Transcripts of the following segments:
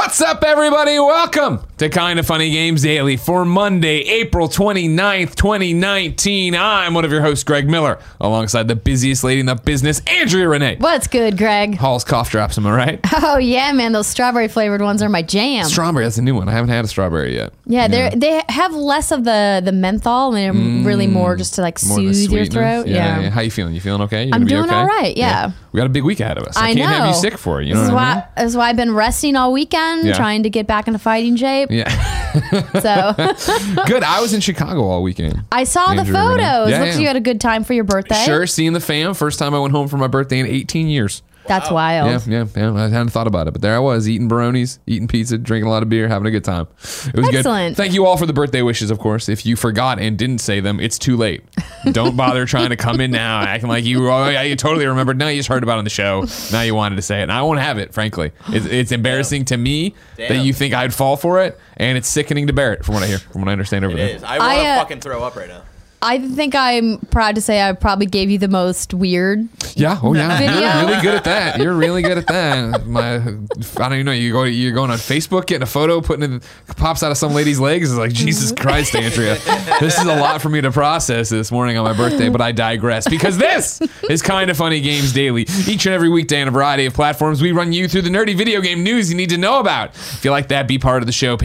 What's up, everybody? Welcome to Kinda Funny Games Daily for Monday, April 29th, 2019. I'm one of your hosts, Greg Miller, alongside the busiest lady in the business, Andrea Renee. What's good, Greg? Hall's cough drops, am I right? Oh, yeah, man. Those strawberry flavored ones are my jam. Strawberry, that's a new one. I haven't had a strawberry yet. Yeah, they have less of the menthol, and they're really more just to like More of the soothe your sweetness. throat. Yeah. How you feeling? You feeling okay? You I'm gonna be doing okay? all right, yeah. We got a big week ahead of us. I can't have know. you sick for it. You This know is what I mean? why I've been resting all weekend, Yeah. trying to get back into fighting shape. Yeah. So Good. I was in Chicago all weekend. I saw the Andrew, photos. yeah, Looks like you had a good time for your birthday. Sure, seeing the fam. First time I went home for my birthday in 18 years. That's wild. Yeah. I hadn't thought about it, but there I was, eating Baronis, eating pizza, drinking a lot of beer, having a good time. It was Excellent. good. Thank you all for the birthday wishes, of course. If you forgot and didn't say them, it's too late. Don't bother trying to come in now acting like you totally remembered. No, you just heard about it on the show. Now you wanted to say it. And I won't have it, frankly. It's embarrassing to me that you think I'd fall for it, and it's sickening to bear it, from what I hear, from what I understand over there. It is. I want to fucking throw up right now. I think I'm proud to say I probably gave you the most weird. Yeah. Oh, yeah. Video. You're really good at that. You're really good at that. I don't even know. You're going on Facebook, getting a photo, putting it pops out of some lady's legs. It's like, Jesus Christ, Andrea. This is a lot for me to process this morning on my birthday, but I digress because this is Kinda Funny Games Daily. Each and every weekday on a variety of platforms, we run you through the nerdy video game news you need to know about. If you like that, be part of the show.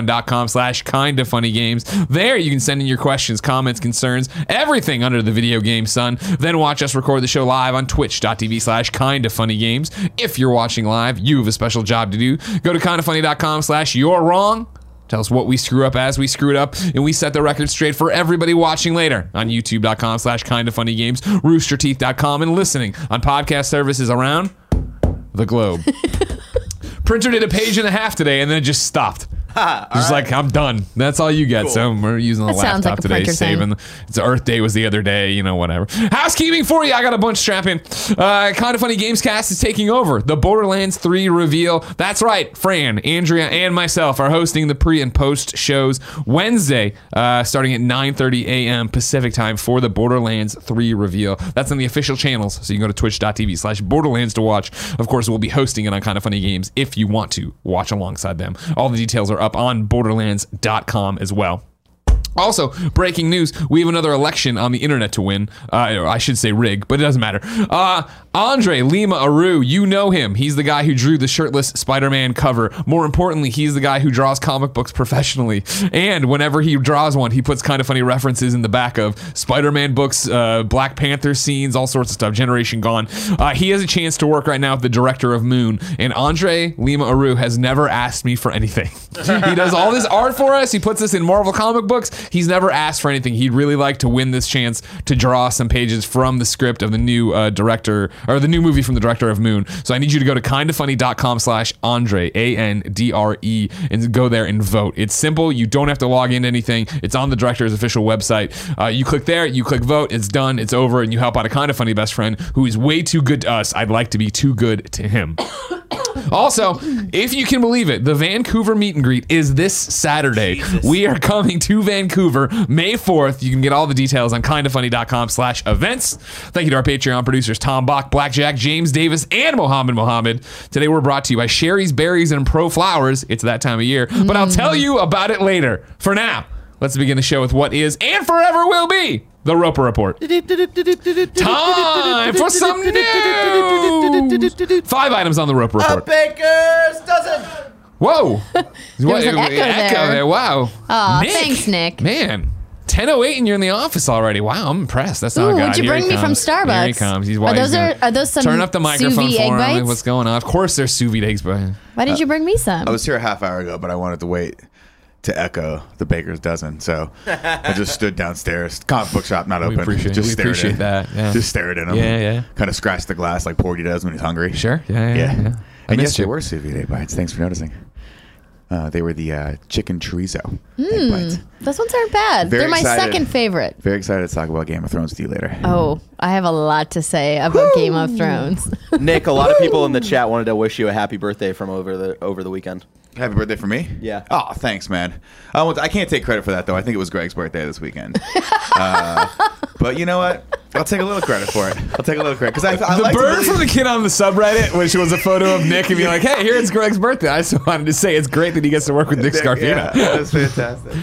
Patreon.com/kindafunnygames. There you can send in your questions, comments, concerns, everything under the video game sun. Then watch us record the show live on twitch.tv/kindafunnygames. If you're watching live, you have a special job to do. Go to kindafunny.com/you're wrong. Tell us what we screw up as we screw it up, and we set the record straight for everybody watching later on youtube.com/kindafunnygames, roosterteeth.com, and listening on podcast services around the globe. Printer did a page and a half today, and then it just stopped. Just like, I'm done. That's all you get. Cool. So we're using the That sounds laptop like a today, printer thing. saving. It's Earth Day was the other day, whatever. Housekeeping for you. I got a bunch strapped in. Kinda Funny Games Cast is taking over. The Borderlands 3 reveal. That's right. Fran, Andrea, and myself are hosting the pre and post shows Wednesday, starting at 9:30 a.m. Pacific time for the Borderlands 3 reveal. That's on the official channels, so you can go to twitch.tv/Borderlands to watch. Of course, we'll be hosting it on Kinda Funny Games if you want to watch alongside them. All the details are up on borderlands.com as well. Also, breaking news, we have another election on the internet to win. I should say rig, but it doesn't matter. Andre Lima Aru, you know him. He's the guy who drew the shirtless Spider-Man cover. More importantly, he's the guy who draws comic books professionally. And whenever he draws one, he puts Kinda Funny references in the back of Spider-Man books, Black Panther scenes, all sorts of stuff, Generation Gone. He has a chance to work right now with the director of Moon. And Andre Lima Aru has never asked me for anything. He does all this art for us. He puts this in Marvel comic books. He's never asked for anything. He'd really like to win this chance to draw some pages from the script of the new director, or the new movie from the director of Moon. So I need you to go to kindafunny.com/Andre, ANDRE, and go there and vote. It's simple. You don't have to log into anything. It's on the director's official website. You click there, you click vote, it's done, it's over, and you help out a Kinda Funny best friend who is way too good to us. I'd like to be too good to him. Also, if you can believe it, the Vancouver meet and greet is this Saturday. Jesus. We are coming to Vancouver May 4th. You can get all the details on kindafunny.com/events. Thank you to our Patreon producers, Tom Bach, Blackjack, James Davis, and Mohammed. Today we're brought to you by Sherry's Berries and Pro Flowers. It's that time of year, but I'll tell you about it later. For now, let's begin the show with what is and forever will be the Roper Report. Time for some news. 5 items on the Roper A Report. baker's dozen. Whoa. was an echo there. Wow. Aw, thanks, Nick. Man. 10:08 and you're in the office already. Wow, I'm impressed. That's not Ooh, good. what'd you Here bring he me from comes. Starbucks? Here he comes. He's Are those some turn up the microphone sous vide for egg him. bites? What's going on? Of course, there's sous vide eggs, but Why did you bring me some? I was here a half hour ago, but I wanted to wait to echo the baker's dozen. So I just stood downstairs. Comic book shop not open. Just stared in. that. Yeah. Just stared at him. Yeah. Kind of scratched the glass like Porgy does when he's hungry. Sure. Yeah. And I yes, missed they you. were sous vide bites. Thanks for noticing. They were the chicken chorizo egg bites. Those ones aren't bad. Very They're my excited. second favorite. Very excited to talk about Game of Thrones with you later. Oh, I have a lot to say about Game of Thrones. Nick, a lot of people in the chat wanted to wish you a happy birthday from over the weekend. Happy birthday for me? Yeah. Oh, thanks, man. I can't take credit for that, though. I think it was Greg's birthday this weekend. But you know what? I'll take a little credit for it. I'll take a little credit. Because I The like bird from the kid on the subreddit, which was a photo of Nick and be like, hey, here's Greg's birthday. I just wanted to say it's great that he gets to work with Nick Scarpino. Yeah, that was fantastic.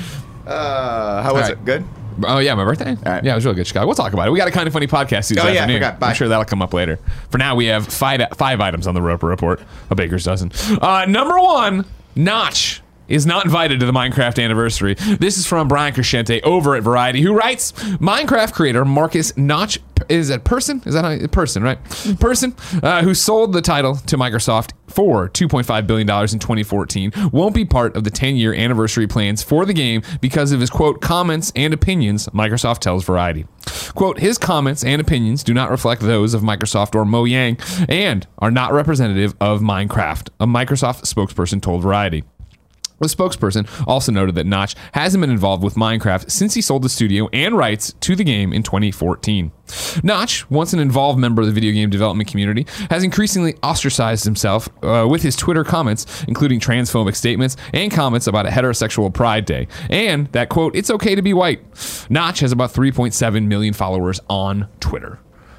How was right. it? Good? Oh, yeah, my birthday? right. Yeah, it was really good, Chicago. We'll talk about it. We got a kind of funny podcast this yeah, I afternoon. forgot. Bye. I'm sure that'll come up later. For now, we have five items on the Roper Report. A baker's dozen. Number one, Notch is not invited to the Minecraft anniversary. This is from Brian Crescente over at Variety, who writes, Minecraft creator Marcus Notch, is that Person? Is that how, Person, right? Person, who sold the title to Microsoft for $2.5 billion in 2014, won't be part of the 10-year anniversary plans for the game because of his, quote, comments and opinions, Microsoft tells Variety. Quote, his comments and opinions do not reflect those of Microsoft or Mojang and are not representative of Minecraft, a Microsoft spokesperson told Variety. The spokesperson also noted that Notch hasn't been involved with Minecraft since he sold the studio and rights to the game in 2014. Notch, once an involved member of the video game development community, has increasingly ostracized himself with his Twitter comments, including transphobic statements and comments about a heterosexual Pride Day, and that, quote, it's okay to be white. Notch has about 3.7 million followers on Twitter.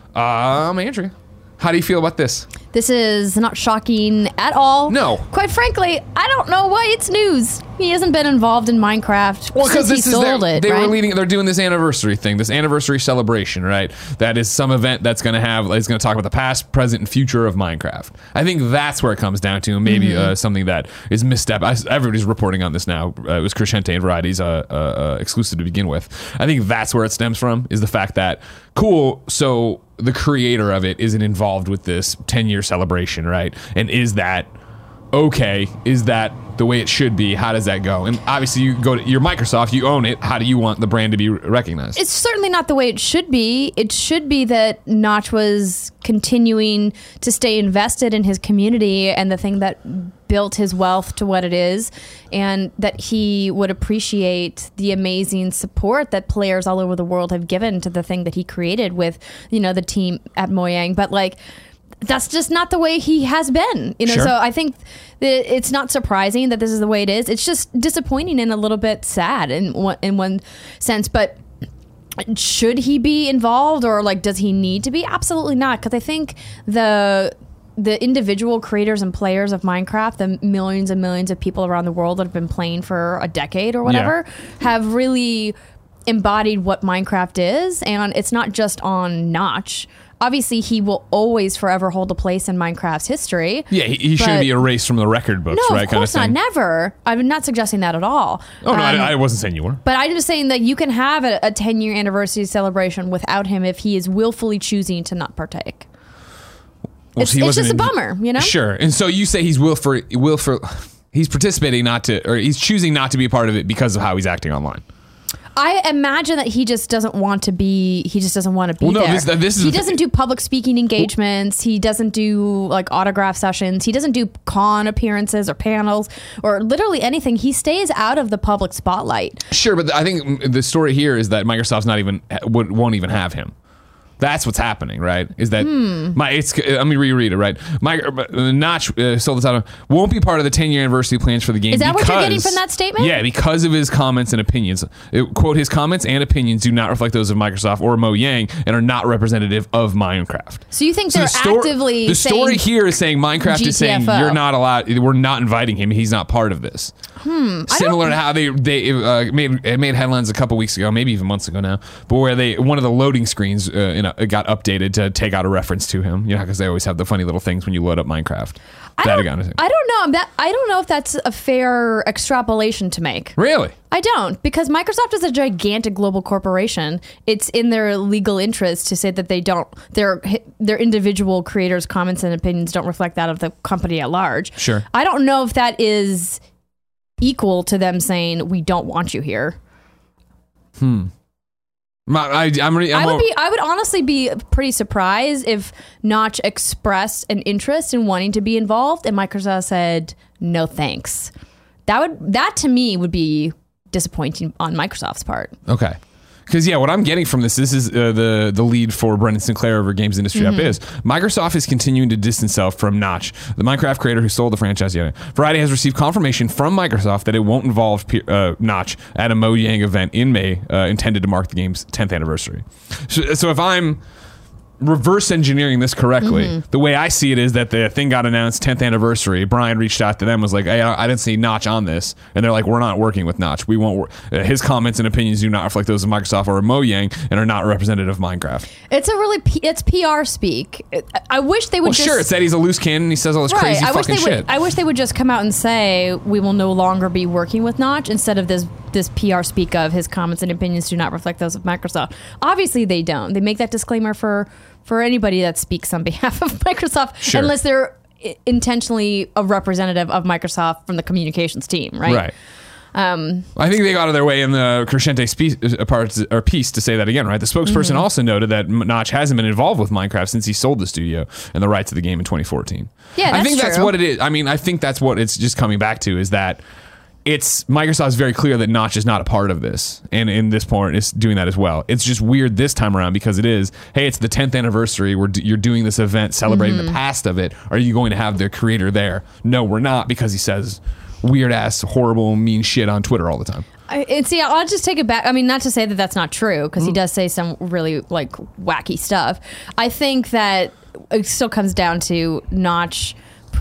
Andrea, how do you feel about this? This is not shocking at all. No. Quite frankly, I don't know why it's news. He hasn't been involved in Minecraft Well, because since he this is sold it, they right? were leading. They're doing this anniversary thing, this anniversary celebration, right? That is some event that's going to have. It's going to talk about the past, present, and future of Minecraft. I think that's where it comes down to, and maybe something that is misstep. Everybody's reporting on this now. It was Crescente and Variety's exclusive to begin with. I think that's where it stems from. Is the fact that cool. So the creator of it isn't involved with this 10-year celebration, right? And is that okay? Is that the way it should be? How does that go? And obviously, you go to your Microsoft, you own it. How do you want the brand to be recognized? It's certainly not the way it should be. It should be that Notch was continuing to stay invested in his community and the thing that built his wealth to what it is, and that he would appreciate the amazing support that players all over the world have given to the thing that he created with, the team at Mojang. But that's just not the way he has been, Sure. So I think that it's not surprising that this is the way it is. It's just disappointing and a little bit sad in one sense. But should he be involved, or does he need to be? Absolutely not, because I think the individual creators and players of Minecraft, the millions and millions of people around the world that have been playing for a decade or whatever, have really embodied what Minecraft is, and it's not just on Notch. Obviously, he will always forever hold a place in Minecraft's history. Yeah, he shouldn't be erased from the record books, no, right? of course not. Never. I'm not suggesting that at all. Oh, no, I wasn't saying you were. But I'm just saying that you can have a 10-year anniversary celebration without him if he is willfully choosing to not partake. Well, It's just a bummer, Sure. And so you say he's he's participating not to, or he's choosing not to be a part of it because of how he's acting online. I imagine that he just doesn't want to be. He just doesn't want to be Well, no, there. this is he doesn't do public speaking engagements. He doesn't do autograph sessions. He doesn't do con appearances or panels or literally anything. He stays out of the public spotlight. Sure, but I think the story here is that Microsoft's won't even have him. That's what's happening, right? Is that let me reread it, right? Notch sold the title, won't be part of the 10-year anniversary plans for the game. Is that what you're getting from that statement? Yeah, because of his comments and opinions. Quote, his comments and opinions do not reflect those of Microsoft or Mojang and are not representative of Minecraft. So you think they're actively the story here is saying Minecraft is saying GTFO. you're not allowed, we're not inviting him, he's not part of this. Similar to how they made headlines a couple weeks ago, maybe even months ago now, but where one of the loading screens it got updated to take out a reference to him, because they always have the funny little things when you load up Minecraft. I don't know. I don't know if that's a fair extrapolation to make. Really? I don't, because Microsoft is a gigantic global corporation. It's in their legal interest to say that their individual creators' comments and opinions don't reflect that of the company at large. Sure. I don't know if that is equal to them saying we don't want you here. I would honestly be pretty surprised if Notch expressed an interest in wanting to be involved and Microsoft said no thanks. That to me would be disappointing on Microsoft's part. Okay. Because what I'm getting from this is the lead for Brendan Sinclair over Games Industry Up is Microsoft is continuing to distance itself from Notch, the Minecraft creator who sold the franchise. Variety has received confirmation from Microsoft that it won't involve Notch at a Mojang event in May, intended to mark the game's 10th anniversary. So if I'm reverse engineering this correctly, the way I see it is that the thing got announced 10th anniversary. Brian reached out to them, was like, hey, I didn't see Notch on this, and they're like, we're not working with Notch. We won't his comments and opinions do not reflect those of Microsoft or Mojang and are not representative of Minecraft. It's it's PR speak. I wish they would sure, it's that he's a loose cannon, he says all this crazy fucking shit. I wish they would just come out and say we will no longer be working with Notch instead of this PR speak of his comments and opinions do not reflect those of Microsoft. Obviously they don't. They make that disclaimer for anybody that speaks on behalf of Microsoft, unless they're intentionally a representative of Microsoft from the communications team, right? Right. I think they got out of their way in the Crescente piece to say that again, right? The spokesperson also noted that Notch hasn't been involved with Minecraft since he sold the studio and the rights to the game in 2014. Yeah, I think that's what it is. I mean, I think that's what it's just coming back to, is that Microsoft's very clear that Notch is not a part of this, and in this point is doing that as well. It's just weird this time around because it is, hey, it's the 10th anniversary. You're doing this event celebrating the past of it. Are you going to have the creator there? No, we're not, because he says weird ass, horrible, mean shit on Twitter all the time. I'll just take it back. I mean, not to say that that's not true, because he does say some really like wacky stuff. I think that it still comes down to Notch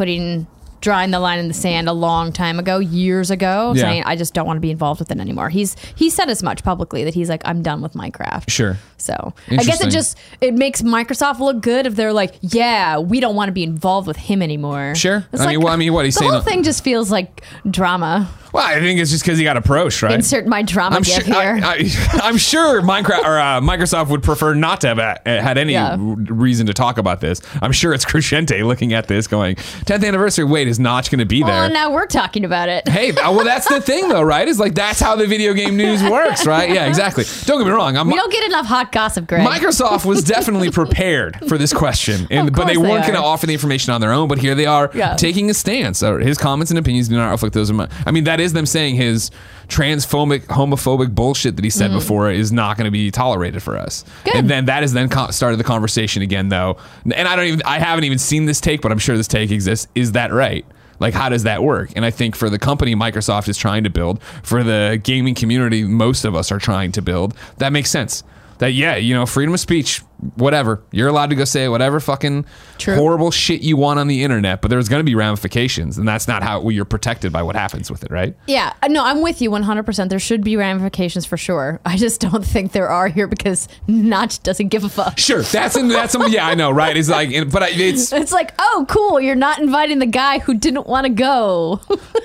drawing the line in the sand a long time ago, years ago, saying, I just don't want to be involved with it anymore. He said as much publicly, that he's like, I'm done with Minecraft. Sure. So I guess it makes Microsoft look good if they're like, yeah, we don't want to be involved with him anymore. Sure. It's what he's saying. The whole thing just feels like drama. Well, I think it's just because he got approached, right? Insert my drama gif here. I'm sure Microsoft would prefer not to have had any reason to talk about this. I'm sure it's Crescente looking at this going, 10th anniversary, wait, is Notch going to be there? Well, now we're talking about it. Hey, well, that's the thing, though, right? Is like, that's how the video game news works, right? Yeah, exactly. Don't get me wrong. We don't get enough hot gossip, Greg. Microsoft was definitely prepared for this question, but they weren't going to offer the information on their own. But here they are taking a stance. His comments and opinions do not reflect those of I mean, that is them saying his transphobic, homophobic bullshit that he said before is not going to be tolerated for us. Good. And then that has then started the conversation again, though. And I haven't even seen this take, but I'm sure this take exists. Is that right? Like, how does that work? And I think for the company Microsoft is trying to build, for the gaming community most of us are trying to build, that makes sense. That, freedom of speech, whatever. You're allowed to go say whatever fucking horrible shit you want on the internet, but there's going to be ramifications, and that's not how you're protected by what happens with it, right? Yeah. No, I'm with you 100%. There should be ramifications for sure. I just don't think there are here because Notch doesn't give a fuck. Sure. That's yeah, I know, right? It's like, but it's like, oh, cool. You're not inviting the guy who didn't want to go.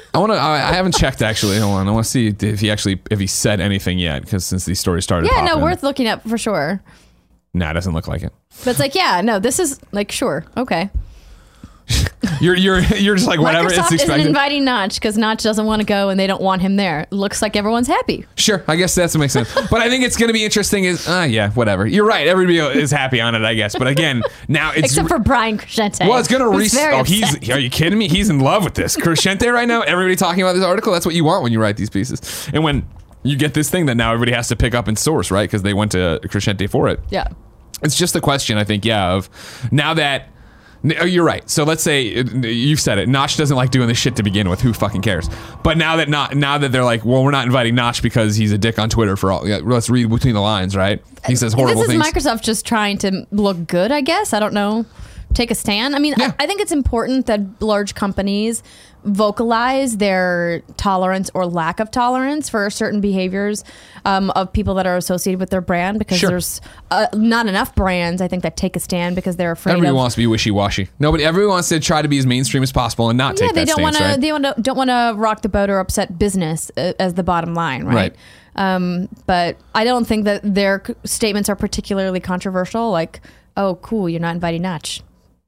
I haven't checked, actually. Hold on. I want to see if he said anything yet, because since these stories started popping. No, worth looking up for sure. Nah, it doesn't look like it. But it's like, this is like, sure, okay. You're just like, whatever. Microsoft it's expected. Isn't inviting Notch because Notch doesn't want to go and they don't want him there. It looks like everyone's happy. Sure, I guess that's what makes sense. But I think it's going to be interesting. Whatever. You're right. Everybody is happy on it, I guess. But again, now it's except for Brian Crescente. Well, it's going to are you kidding me? He's in love with this Crescente right now. Everybody talking about this article. That's what you want when you write these pieces. And when you get this thing that now everybody has to pick up and source, right? Because they went to Crescente for it. Yeah. It's just a question, I think, of now that. You're right. So let's say you've said it. Notch doesn't like doing this shit to begin with. Who fucking cares? But now that they're like, well, we're not inviting Notch because he's a dick on Twitter for all. Let's read between the lines, right? He says horrible things. This is Microsoft just trying to look good, I guess. I don't know. Take a stand. I mean, I think it's important that large companies vocalize their tolerance or lack of tolerance for certain behaviors of people that are associated with their brand, because there's not enough brands, I think, that take a stand because they're afraid. Everybody wants to be wishy-washy. Everyone wants to try to be as mainstream as possible and not take that stance, right? They don't want to rock the boat or upset business as the bottom line, right? But I don't think that their statements are particularly controversial. Like, oh, cool, you're not inviting Notch.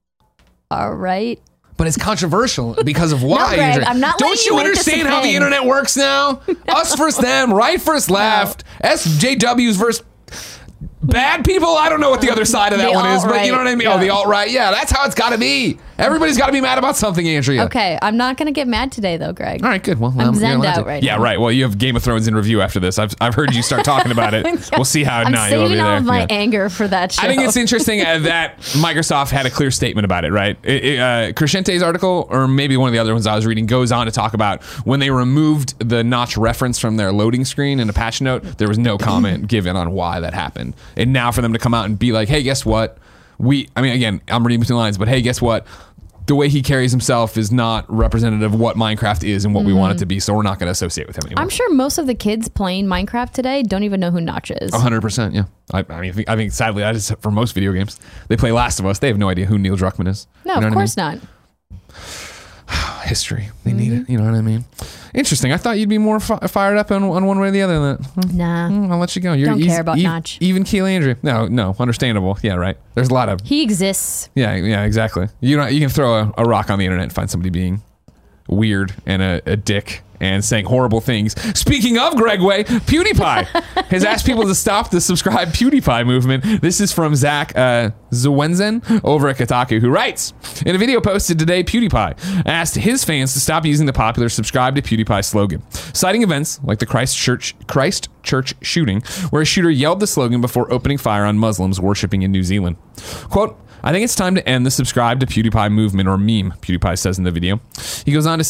All right. But it's controversial because of why. No, Greg, I'm not. Don't you understand how the internet works now? Us versus them, right versus left, SJWs versus bad people. I don't know what the other side of that one is, but you know what I mean? Yeah. Oh, the alt-right. Yeah, that's how it's got to be. Everybody's got to be mad about something, Andrea. Okay, I'm not gonna get mad today though, Greg. All right, good. Well, I'm you're zenned allowed out to. right Yeah, now. right. Well, you have Game of Thrones in review after this. I've heard you start talking about it. We'll see how I'm now you'll be saving all there. of my Yeah. anger for that show. I think it's interesting that Microsoft had a clear statement about it, right? Crescente's article, or maybe one of the other ones I was reading, goes on to talk about when they removed the notch reference from their loading screen in a patch note, there was no comment given on why that happened. And now for them to come out and be like, hey, guess what? Again, I'm reading between the lines, but hey, guess what? The way he carries himself is not representative of what Minecraft is and what we want it to be, so we're not going to associate with him anymore. I'm sure most of the kids playing Minecraft today don't even know who Notch is. 100%, yeah. I think sadly that is for most video games. They play Last of Us. They have no idea who Neil Druckmann is. No, You know of what I course not. History. They need it. You know what I mean? Interesting. I thought you'd be more fired up on one way or the other than that. Nah. I'll let you go. You're Don't care about Notch. Even keel, Andrew. No, understandable. Yeah, right. There's a lot of. He exists. Yeah, exactly. You can throw a rock on the internet and find somebody being weird and a dick and saying horrible things. Speaking of Greg Way, PewDiePie has asked people to stop the subscribe PewDiePie movement. This is from Zach Zwenzen over at Kotaku, who writes, in a video posted today, PewDiePie asked his fans to stop using the popular subscribe to PewDiePie slogan, citing events like the Christchurch shooting, where a shooter yelled the slogan before opening fire on Muslims worshipping in New Zealand. Quote, I think it's time to end the subscribe to PewDiePie movement, or meme, PewDiePie says in the video. He goes on to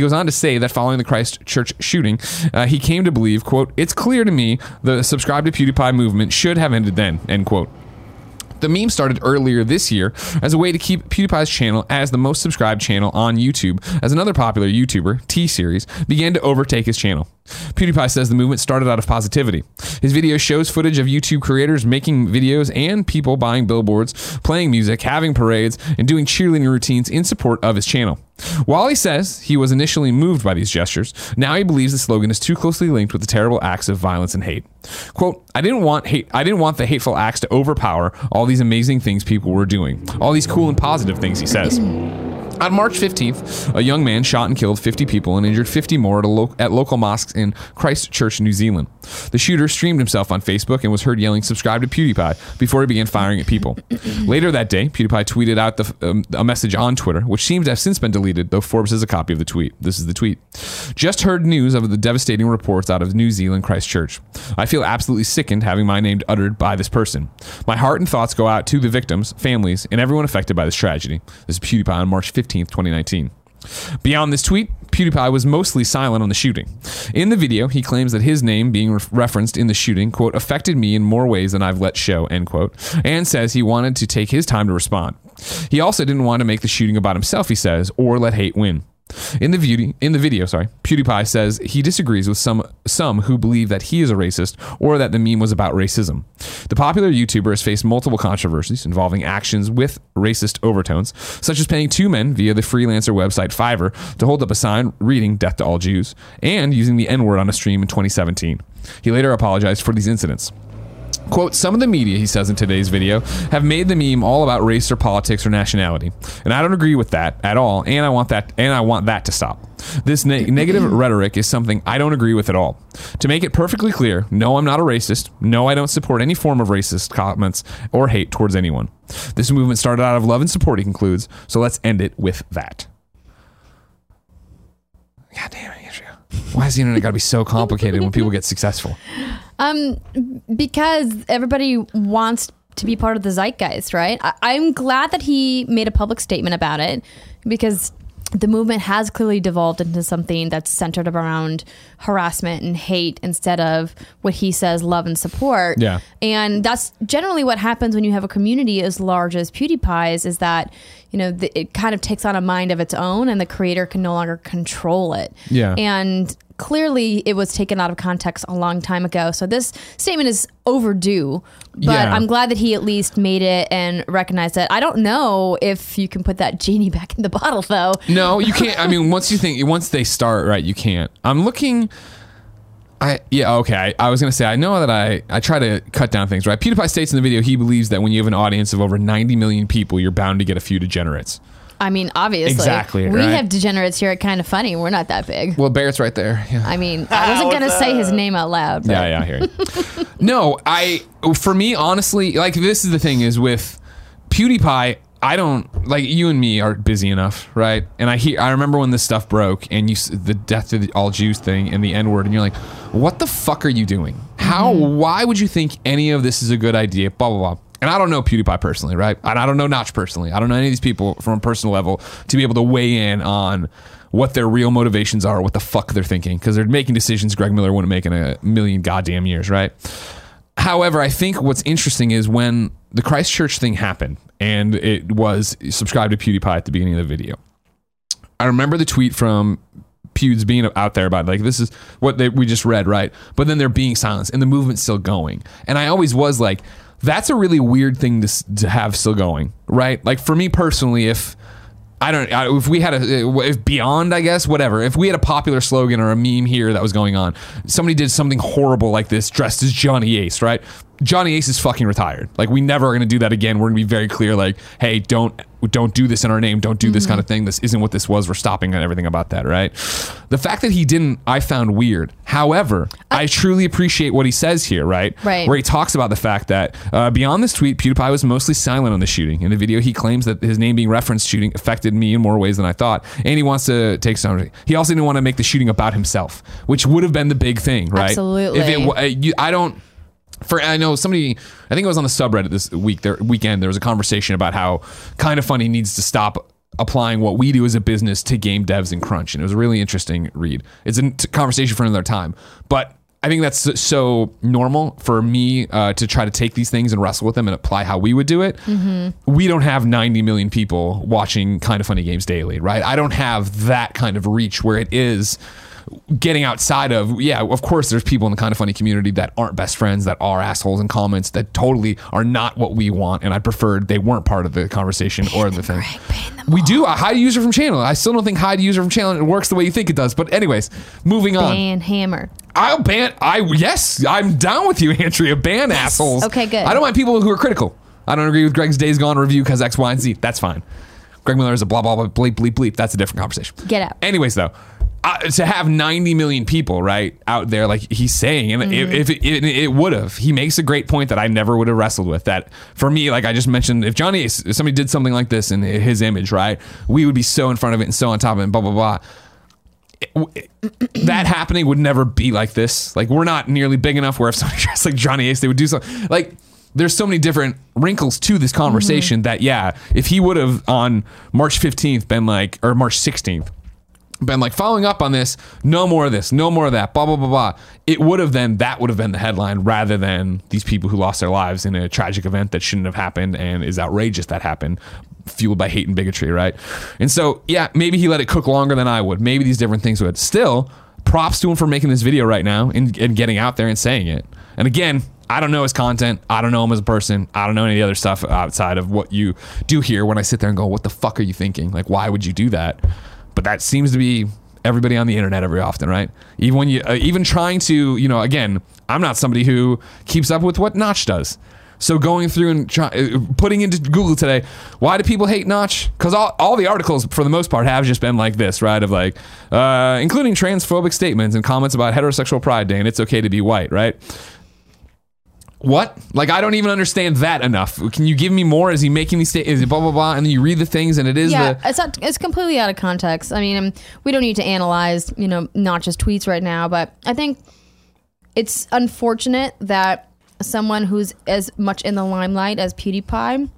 say that following the Christchurch shooting, he came to believe, quote, it's clear to me the subscribe to PewDiePie movement should have ended then, end quote. The meme started earlier this year as a way to keep PewDiePie's channel as the most subscribed channel on YouTube, as another popular YouTuber, T-Series, began to overtake his channel. PewDiePie says the movement started out of positivity. His video shows footage of YouTube creators making videos and people buying billboards, playing music, having parades, and doing cheerleading routines in support of his channel. While he says he was initially moved by these gestures, now he believes the slogan is too closely linked with the terrible acts of violence and hate. Quote, I didn't want the hateful acts to overpower all these amazing things people were doing. All these cool and positive things, he says. On March 15th, a young man shot and killed 50 people and injured 50 more at local mosques in Christchurch, New Zealand. The shooter streamed himself on Facebook and was heard yelling, subscribe to PewDiePie, before he began firing at people. Later that day, PewDiePie tweeted out a message on Twitter, which seems to have since been deleted, though Forbes has a copy of the tweet. This is the tweet. Just heard news of the devastating reports out of New Zealand, Christchurch. I feel absolutely sickened having my name uttered by this person. My heart and thoughts go out to the victims, families, and everyone affected by this tragedy. This is PewDiePie on March 15th, 2019. Beyond this tweet, PewDiePie was mostly silent on the shooting. In the video, he claims that his name being referenced in the shooting, quote, affected me in more ways than I've let show, end quote, and says he wanted to take his time to respond. He also didn't want to make the shooting about himself, he says, or let hate win. In the video, PewDiePie says he disagrees with some who believe that he is a racist or that the meme was about racism. The popular YouTuber has faced multiple controversies involving actions with racist overtones, such as paying two men via the freelancer website Fiverr to hold up a sign reading "Death to All Jews" and using the N-word on a stream in 2017. He later apologized for these incidents. Quote, some of the media, he says in today's video, have made the meme all about race or politics or nationality. And I don't agree with that at all, and I want that to stop. This negative rhetoric is something I don't agree with at all. To make it perfectly clear, no, I'm not a racist. No, I don't support any form of racist comments or hate towards anyone. This movement started out of love and support, he concludes, so let's end it with that. God damn it, Andrea. Why has the internet got to be so complicated when people get successful? Because everybody wants to be part of the zeitgeist, right? I'm glad that he made a public statement about it, because the movement has clearly devolved into something that's centered around harassment and hate instead of what he says, love and support. Yeah. And that's generally what happens when you have a community as large as PewDiePie's, is that, you know, it kind of takes on a mind of its own and the creator can no longer control it. Yeah. And clearly it was taken out of context a long time ago. So this statement is overdue, but Yeah. I'm glad that he at least made it and recognized it. I don't know if you can put that genie back in the bottle, though. No, you can't. I mean, once they start, right, you can't. I'm looking. I was going to say, I know that I try to cut down things, right? PewDiePie states in the video he believes that when you have an audience of over 90 million people, you're bound to get a few degenerates. I mean, obviously. Exactly, We right? have degenerates here at Kind of Funny. We're not that big. Well, Barrett's right there. Yeah. I mean, I wasn't going to say his name out loud. But. Yeah, I hear you. No, for me, honestly, like, this is the thing is with PewDiePie, I don't like you and me are busy enough, right? And I remember when this stuff broke and the death of the all Jews thing and the N-word, and you're like, what the fuck are you doing? Why would you think any of this is a good idea? Blah, blah, blah. And I don't know PewDiePie personally, right? And I don't know Notch personally. I don't know any of these people from a personal level to be able to weigh in on what their real motivations are, what the fuck they're thinking, because they're making decisions Greg Miller wouldn't make in a million goddamn years, right? However, I think what's interesting is when the Christchurch thing happened and it was subscribe to PewDiePie at the beginning of the video. I remember the tweet from Pewds being out there about like, this is what we just read, right? But then they're being silenced and the movement's still going. And I always was like, that's a really weird thing to have still going, right? Like for me personally, if we had if Beyond, I guess, whatever, if we had a popular slogan or a meme here that was going on, somebody did something horrible like this dressed as Johnny Ace, right? Johnny Ace is fucking retired. Like we never are going to do that again. We're going to be very clear, like, hey, don't do this in our name. Don't do this kind of thing. This isn't what this was. We're stopping everything about that, right? The fact that he didn't, I found weird. However, I truly appreciate what he says here, right? Right. Where he talks about the fact that beyond this tweet, PewDiePie was mostly silent on the shooting. In the video, he claims that his name being referenced shooting affected me in more ways than I thought. And he wants to take some. He also didn't want to make the shooting about himself, which would have been the big thing, right? Absolutely. I know somebody, I think it was on the subreddit this weekend, there was a conversation about how Kinda Funny needs to stop applying what we do as a business to game devs and crunch. And it was a really interesting read. It's a conversation for another time. But I think that's so normal for me to try to take these things and wrestle with them and apply how we would do it. We don't have 90 million people watching Kinda Funny games daily, right? I don't have that kind of reach where it is getting outside of, of course there's people in the Kinda Funny community that aren't best friends, that are assholes in comments, that totally are not what we want, and I preferred they weren't part of the conversation or the thing. We do hide a user from channel. I still don't think hide a user from channel, it works the way you think it does. But anyways, moving on. Ban Hammer. Yes, I'm down with you, Andrea. Ban assholes. Okay, good. I don't mind people who are critical. I don't agree with Greg's Days Gone review because X, Y, and Z. That's fine. Greg Miller is a blah, blah, blah, bleep, bleep, bleep. That's a different conversation. Get out. Anyways, though, to have 90 million people right out there, like he's saying, and if it would have, he makes a great point that I never would have wrestled with. That for me, like I just mentioned, if somebody did something like this in his image, right, we would be so in front of it and so on top of it and blah, blah, blah. That happening would never be like this. Like we're not nearly big enough where if somebody dressed like Johnny Ace, they would do something like. There's so many different wrinkles to this conversation that if he would have on March 15th been like, or March 16th been like, following up on this, no more of this, no more of that, blah, blah, blah, blah. That would have been the headline rather than these people who lost their lives in a tragic event that shouldn't have happened and is outrageous that happened, fueled by hate and bigotry, right? And so, maybe he let it cook longer than I would. Maybe these different things would. Still, props to him for making this video right now and getting out there and saying it. And again, I don't know his content. I don't know him as a person. I don't know any of the other stuff outside of what you do here when I sit there and go, what the fuck are you thinking? Like, why would you do that? But that seems to be everybody on the internet every often, right? Even when you, even trying to, again, I'm not somebody who keeps up with what Notch does. So going through and putting into Google today, why do people hate Notch? Because all the articles, for the most part, have just been like this, right? Of like, including transphobic statements and comments about heterosexual Pride Day and it's okay to be white, right? What? Like, I don't even understand that enough. Can you give me more? Is he making these statements? Is it blah, blah, blah? And then you read the things and it is it's completely out of context. I mean, we don't need to analyze, Notch's tweets right now, but I think it's unfortunate that someone who's as much in the limelight as PewDiePie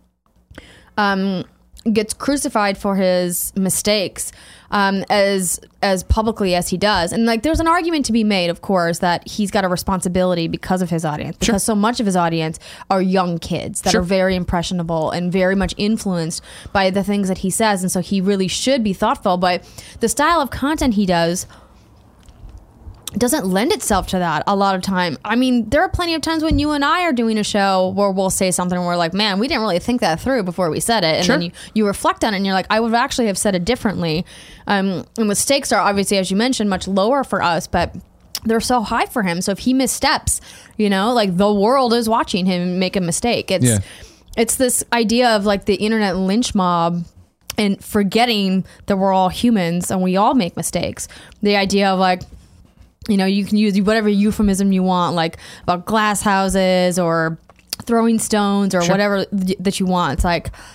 gets crucified for his mistakes as publicly as he does. And like, there's an argument to be made, of course, that he's got a responsibility because of his audience, because so much of his audience are young kids that are very impressionable and very much influenced by the things that he says. And so he really should be thoughtful, but the style of content he doesn't lend itself to that a lot of time. I mean, there are plenty of times when you and I are doing a show where we'll say something and we're like, man, we didn't really think that through before we said it. And then you reflect on it and you're like, I would actually have said it differently. And the stakes are obviously, as you mentioned, much lower for us, but they're so high for him. So if he missteps, like the world is watching him make a mistake. It's this idea of like the internet lynch mob and forgetting that we're all humans and we all make mistakes. The idea of like, you can use whatever euphemism you want, like about glass houses or throwing stones or whatever that you want. It's like,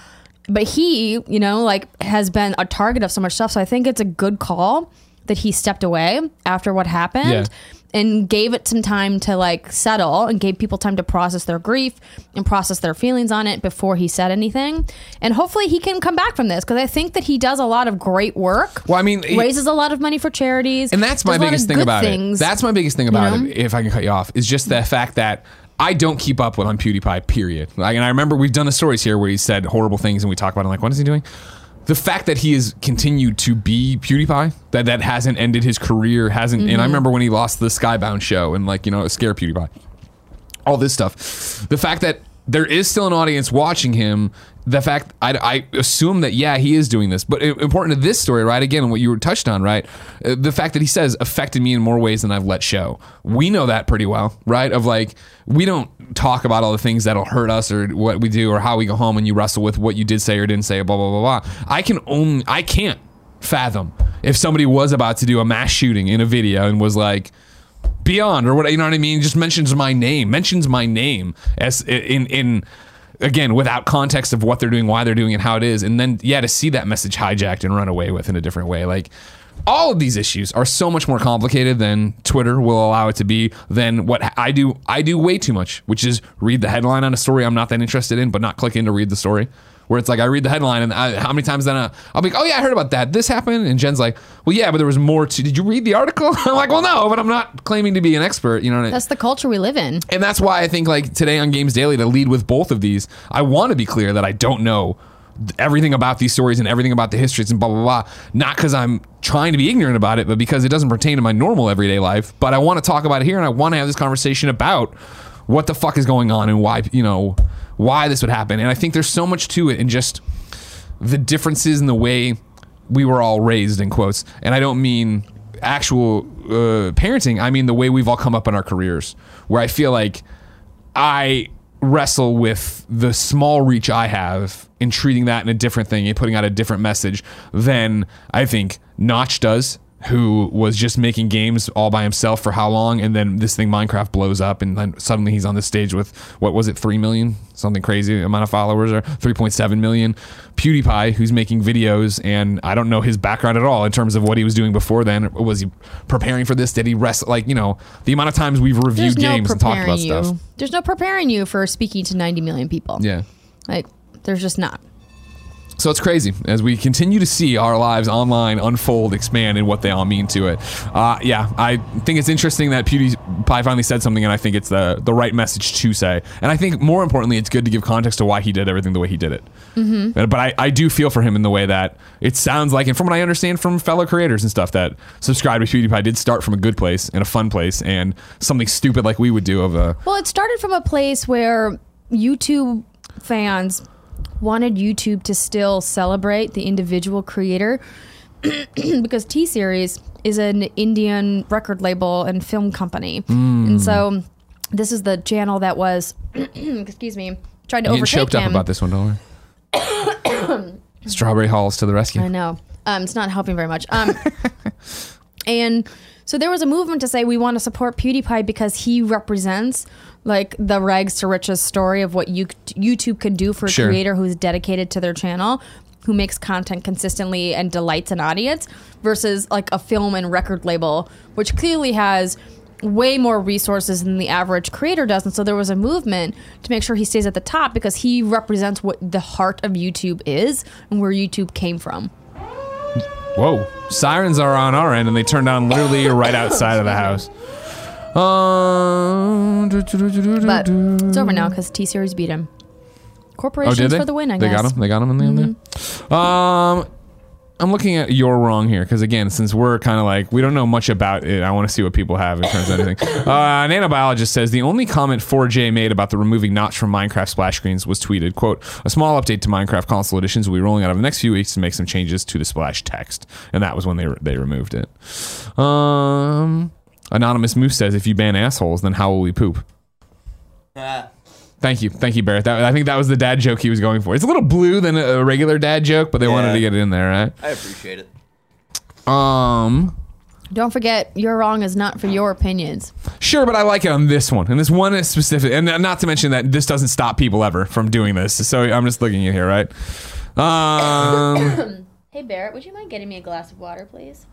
But he, like has been a target of so much stuff. So I think it's a good call that he stepped away after what happened and gave it some time to like settle and gave people time to process their grief and process their feelings on it before he said anything. And hopefully he can come back from this, because I think that he does a lot of great work. Well, I mean, raises a lot of money for charities. And that's my biggest thing about it. That's my biggest thing about it, if I can cut you off, is just the fact that I don't keep up with on PewDiePie, period. Like, and I remember we've done the stories here where he said horrible things and we talk about it, like, what is he doing? The fact that he has continued to be PewDiePie, that hasn't ended his career, hasn't. And I remember when he lost the Skybound show and like, scare PewDiePie, all this stuff. The fact that there is still an audience watching him, the fact I assume that, he is doing this. But important to this story, right? Again, what you were touched on, right? The fact that he says affected me in more ways than I've let show. We know that pretty well, right? Of like, we don't talk about all the things that'll hurt us or what we do or how we go home and you wrestle with what you did say or didn't say, blah, blah, blah, blah. I can't fathom if somebody was about to do a mass shooting in a video and was like, beyond or what, you know what I mean? Just mentions my name as in again, without context of what they're doing, why they're doing it, how it is. And then, to see that message hijacked and run away with in a different way. Like, all of these issues are so much more complicated than Twitter will allow it to be, than what I do. I do way too much, which is read the headline on a story I'm not that interested in, but not click in to read the story. Where it's like, I read the headline and how many times then I'll be like, oh yeah, I heard about that. This happened. And Jen's like, well, yeah, but there was more to, did you read the article? I'm like, well, no, but I'm not claiming to be an expert. You know what I mean? That's the culture we live in. And that's why I think like today on Games Daily, to lead with both of these, I want to be clear that I don't know everything about these stories and everything about the histories and blah, blah, blah. Not because I'm trying to be ignorant about it, but because it doesn't pertain to my normal everyday life. But I want to talk about it here, and I want to have this conversation about what the fuck is going on and why, why this would happen. And I think there's so much to it, and just the differences in the way we were all raised, in quotes. And I don't mean actual parenting. I mean the way we've all come up in our careers, where I feel like I wrestle with the small reach I have in treating that in a different thing and putting out a different message than I think Notch does, who was just making games all by himself for how long, and then this thing Minecraft blows up, and then suddenly he's on the stage with, what was it, 3 million? Something crazy amount of followers, or 3.7 million. PewDiePie, who's making videos, and I don't know his background at all in terms of what he was doing before then. Was he preparing for this? Did he wrestle? Like, the amount of times we've reviewed games and talked about stuff. There's no preparing you for speaking to 90 million people. Yeah. Like, there's just not. So it's crazy as we continue to see our lives online unfold, expand, and what they all mean to it. I think it's interesting that PewDiePie finally said something, and I think it's the right message to say. And I think more importantly, it's good to give context to why he did everything the way he did it. Mm-hmm. But I do feel for him in the way that it sounds like, and from what I understand from fellow creators and stuff that subscribe to PewDiePie, did start from a good place and a fun place and something stupid like we would do Well, it started from a place where YouTube fans wanted YouTube to still celebrate the individual creator because T-Series is an Indian record label and film company. And so this is the channel that was, excuse me, trying to overtake him. Choked up about this one, don't worry. Strawberry Halls to the rescue. I know. It's not helping very much. And so there was a movement to say we want to support PewDiePie because he represents like the rags to riches story of what YouTube can do for a creator who's dedicated to their channel, who makes content consistently and delights an audience, versus like a film and record label, which clearly has way more resources than the average creator does. And so there was a movement to make sure he stays at the top because he represents what the heart of YouTube is and where YouTube came from. Whoa. Sirens are on our end, and they turn down literally right outside of the house. But it's over now because T-Series beat him. Corporations for the win, I guess. They got him in the end there? I'm looking at You're Wrong here because, again, since we're kind of like, we don't know much about it, I want to see what people have in terms of anything. Nanobiologist says, the only comment 4J made about the removing Notch from Minecraft splash screens was tweeted, quote, a small update to Minecraft console editions will be rolling out over the next few weeks to make some changes to the splash text. And that was when they removed it. Anonymous Moose says, if you ban assholes, then how will we poop? Thank you, Barrett. I think that was the dad joke he was going for. It's a little blue than a regular dad joke, but they wanted to get it in there, right? I appreciate it. Don't forget, You're Wrong is not for your opinions. Sure, but I like it on this one. And this one is specific. And not to mention that this doesn't stop people ever from doing this. So I'm just looking at here, right? Hey, Barrett, would you mind getting me a glass of water, please?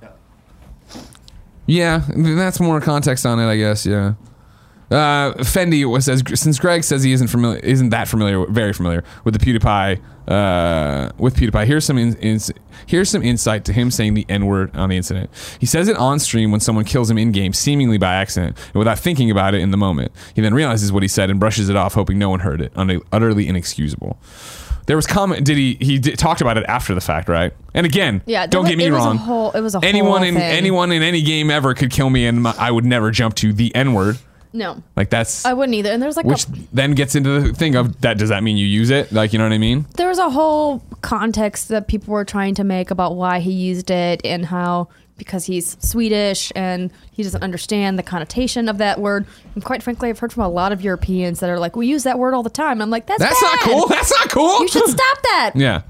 Yeah, that's more context on it, I guess. Yeah. Fendi says, since Greg says he isn't very familiar with the PewDiePie, here's some insight to him saying the N-word on the incident. He says it on stream when someone kills him in game, seemingly by accident, and without thinking about it in the moment. He then realizes what he said and brushes it off, hoping no one heard it. Utterly inexcusable. There was comment. He talked about it after the fact, right? And again, don't get me wrong. It was a anyone whole in thing. anyone in any game ever could kill me, and I would never jump to the N-word. No, Like that's I wouldn't either. And there's like which then gets into the thing of that. Does that mean you use it? Like, you know what I mean? there was a whole context that people were trying to make about why he used it and how because he's Swedish and he doesn't understand the connotation of that word. And quite frankly, I've heard from a lot of Europeans that are like, we use that word all the time. I'm like, that's That's bad. not cool. That's not cool. You should stop that. Yeah.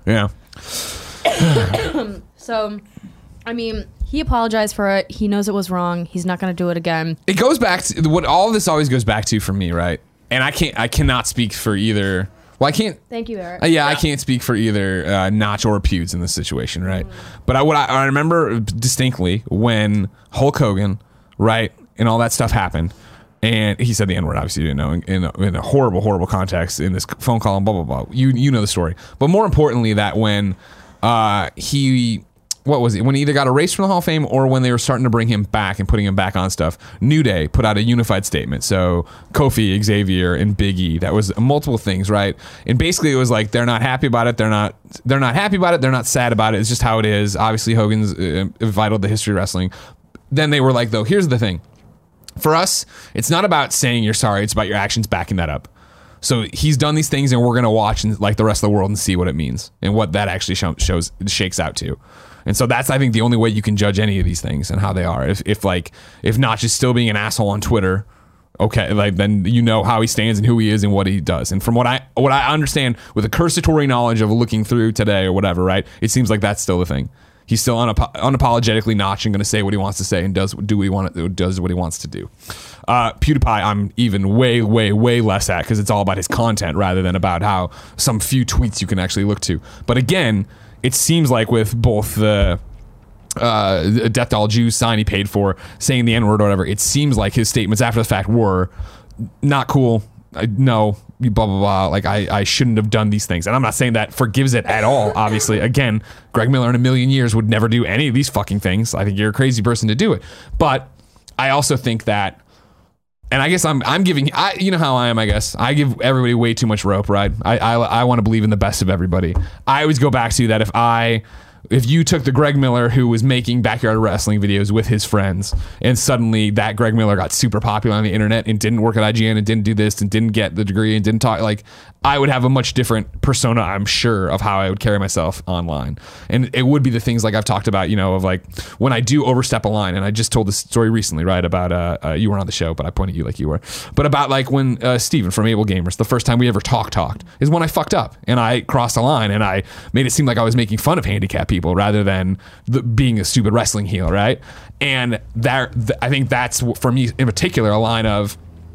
So, I mean, he apologized for it. He knows it was wrong. He's not going to do it again. It goes back to what all this always goes back to for me, right? And I cannot speak for either. Well, I can't. Thank you, Eric. I can't speak for either Notch or Pewds in this situation, right? But I remember distinctly when Hulk Hogan, right, and all that stuff happened, and he said the N-word. Obviously, you didn't know in a horrible, horrible context in this phone call and blah blah blah. You know the story. But more importantly, that when what was it? When he either got erased from the Hall of Fame or when they were starting to bring him back and putting him back on stuff, New Day put out a unified statement. So Kofi, Xavier, and Big E. That was multiple things, right? And basically it was like they're not happy about it. They're not happy about it. They're not sad about it. It's just how it is. Obviously Hogan's vital to history of wrestling. Then they were like, though, here's the thing. For us, it's not about saying you're sorry. It's about your actions backing that up. So he's done these things, and we're going to watch and like the rest of the world and see what it means and what that actually shakes out to. And so that's, I think, the only way you can judge any of these things and how they are. If not just still being an asshole on Twitter, okay, like then you know how he stands and who he is and what he does. And from what I understand with a cursory knowledge of looking through today or whatever, right? It seems like that's still the thing. He's still unapologetically Notch and going to say what he wants to say and does what he wants to do. PewDiePie, I'm even way, way, way less at because it's all about his content rather than about how some few tweets you can actually look to. But again, it seems like with both the Death Doll Jews sign he paid for, saying the N-word or whatever, it seems like his statements after the fact were not cool. No, blah, blah, blah. Like, I shouldn't have done these things. And I'm not saying that forgives it at all, obviously. Again, Greg Miller in a million years would never do any of these fucking things. I think you're a crazy person to do it. But I also think that, and I guess I'm giving, you know how I am, I guess. I give everybody way too much rope, right? I want to believe in the best of everybody. I always go back to that if you took the Greg Miller who was making backyard wrestling videos with his friends and suddenly that Greg Miller got super popular on the internet and didn't work at IGN and didn't do this and didn't get the degree and didn't talk, like, I would have a much different persona, I'm sure, of how I would carry myself online. And it would be the things like I've talked about, you know, of like when I do overstep a line. And I just told this story recently, right, about you weren't on the show, but I pointed you like you were. But about like when Steven from Able Gamers, the first time we ever talked is when I fucked up and I crossed a line and I made it seem like I was making fun of handicapped people rather than being a stupid wrestling heel, right? And I think that's, for me in particular, a line of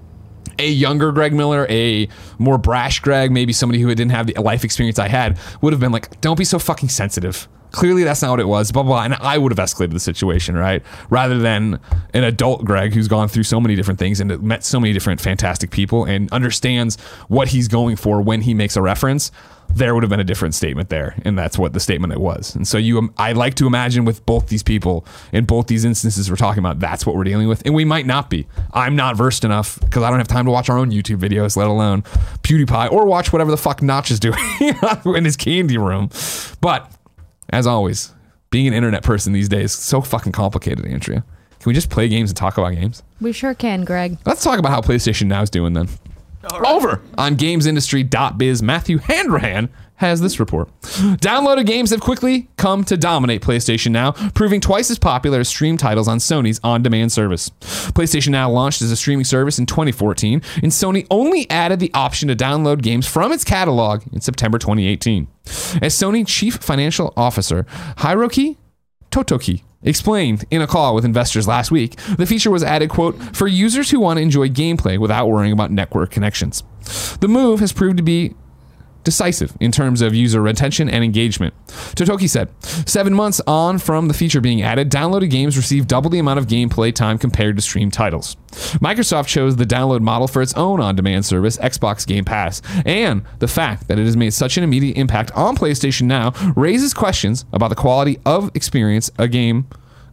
a younger Greg Miller, a more brash Greg, maybe somebody who didn't have the life experience I had, would have been like, don't be so fucking sensitive. Clearly that's not what it was, blah, blah, blah. And I would have escalated the situation, right? Rather than an adult Greg who's gone through so many different things and met so many different fantastic people and understands what he's going for when he makes a reference. There would have been a different statement there, and that's what the statement it was. And so I like to imagine with both these people in both these instances we're talking about, that's what we're dealing with, and we might not be. I'm not versed enough because I don't have time to watch our own YouTube videos, let alone PewDiePie, or watch whatever the fuck Notch is doing in his candy room. But as always, being an internet person these days, so fucking complicated, Andrea. Can we just play games and talk about games? We sure can, Greg. Let's talk about how PlayStation Now is doing then. Right. Over on gamesindustry.biz, Matthew Handrahan has this report. Downloaded games have quickly come to dominate PlayStation Now, proving twice as popular as stream titles on Sony's on-demand service. PlayStation Now launched as a streaming service in 2014, and Sony only added the option to download games from its catalog in September 2018. As Sony Chief Financial Officer Hiroki Totoki explained in a call with investors last week, the feature was added, quote, for users who want to enjoy gameplay without worrying about network connections. The move has proved to be decisive in terms of user retention and engagement. Totoki said, 7 months on from the feature being added, downloaded games receive double the amount of gameplay time compared to streamed titles. Microsoft chose the download model for its own on-demand service, Xbox Game Pass, and the fact that it has made such an immediate impact on PlayStation Now raises questions about the quality of experience a game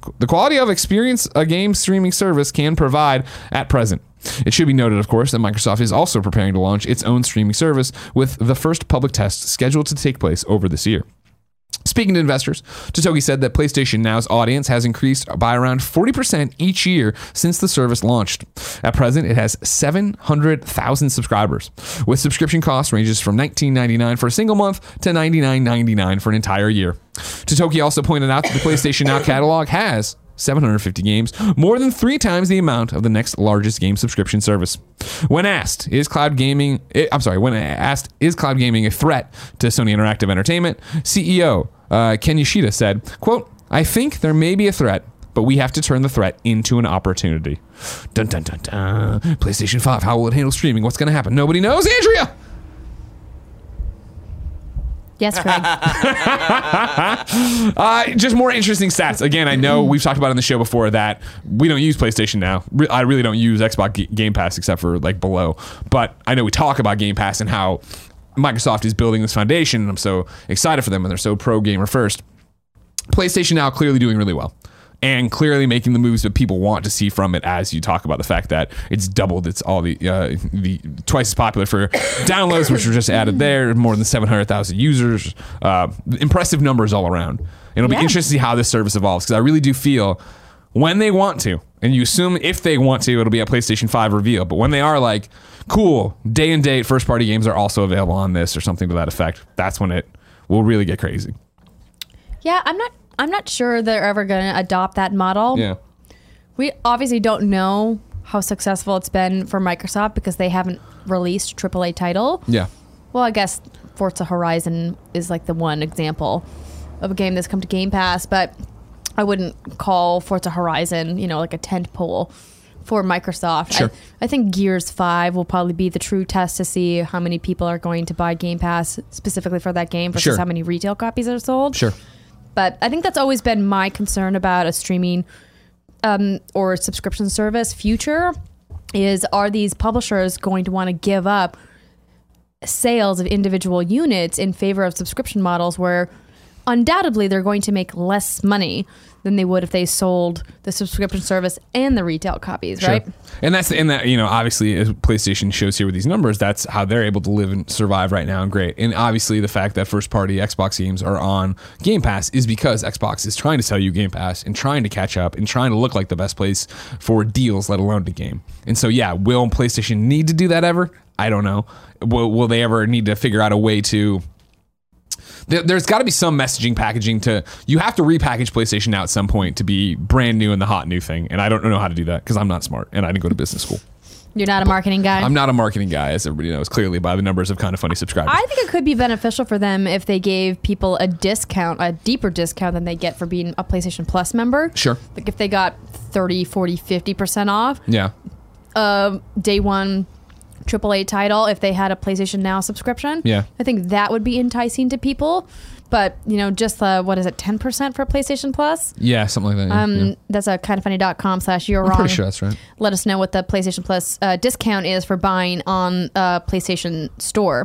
streaming service can provide at present. It should be noted, of course, that Microsoft is also preparing to launch its own streaming service, with the first public test scheduled to take place over this year. Speaking to investors, Totoki said that PlayStation Now's audience has increased by around 40% each year since the service launched. At present, it has 700,000 subscribers, with subscription cost ranges from $19.99 for a single month to $99.99 for an entire year. Totoki also pointed out that the PlayStation Now catalog has 750 games, more than 3 times the amount of the next largest game subscription service. When asked, is cloud gaming a threat to Sony Interactive Entertainment, CEO Ken Yoshida said, quote, "I think there may be a threat, but we have to turn the threat into an opportunity." Dun dun dun dun. PlayStation 5, how will it handle streaming? What's going to happen? Nobody knows. Andrea! Yes, Craig. Just more interesting stats. Again, I know we've talked about on the show before that we don't use PlayStation Now. I really don't use Xbox Game Pass except for like below. But I know we talk about Game Pass and how Microsoft is building this foundation, and I'm so excited for them, and they're so pro gamer first. PlayStation Now clearly doing really well, and clearly making the moves that people want to see from it, as you talk about the fact that it's doubled. It's all the twice as popular for downloads, which were just added there. More than 700,000 users. Impressive numbers all around. It'll be interesting to see how this service evolves, because I really do feel when they want to, and you assume if they want to, it'll be a PlayStation 5 reveal. But when they are like, cool, day and date first-party games are also available on this, or something to that effect, that's when it will really get crazy. Yeah, I'm not sure they're ever going to adopt that model. Yeah. We obviously don't know how successful it's been for Microsoft because they haven't released a AAA title. Yeah. Well, I guess Forza Horizon is like the one example of a game that's come to Game Pass, but I wouldn't call Forza Horizon, like a tentpole for Microsoft. Sure. I think Gears 5 will probably be the true test to see how many people are going to buy Game Pass specifically for that game versus how many retail copies are sold. Sure. But I think that's always been my concern about a streaming or subscription service future is, are these publishers going to want to give up sales of individual units in favor of subscription models where undoubtedly they're going to make less money than they would if they sold the subscription service and the retail copies, right? And that's obviously, as PlayStation shows here with these numbers, that's how they're able to live and survive right now, and great. And obviously the fact that first party Xbox games are on Game Pass is because Xbox is trying to sell you Game Pass and trying to catch up and trying to look like the best place for deals, let alone the game. And so will PlayStation need to do that ever? I don't know. Will they ever need to figure out a way to... There's got to be some messaging packaging you have to repackage PlayStation Now at some point to be brand new and the hot new thing. And I don't know how to do that because I'm not smart and I didn't go to business school. You're not a marketing guy? I'm not a marketing guy, as everybody knows, clearly by the numbers of Kind of Funny subscribers. I think it could be beneficial for them if they gave people a deeper discount than they get for being a PlayStation Plus member. Sure. Like if they got 30, 40, 50% off. Yeah. Day one AAA title if they had a PlayStation Now subscription. Yeah. I think that would be enticing to people. But, just 10% for PlayStation Plus? Yeah, something like that. Yeah. That's a kindoffunny.com/you're wrong. I'm pretty sure that's right. Let us know what the PlayStation Plus discount is for buying on PlayStation Store.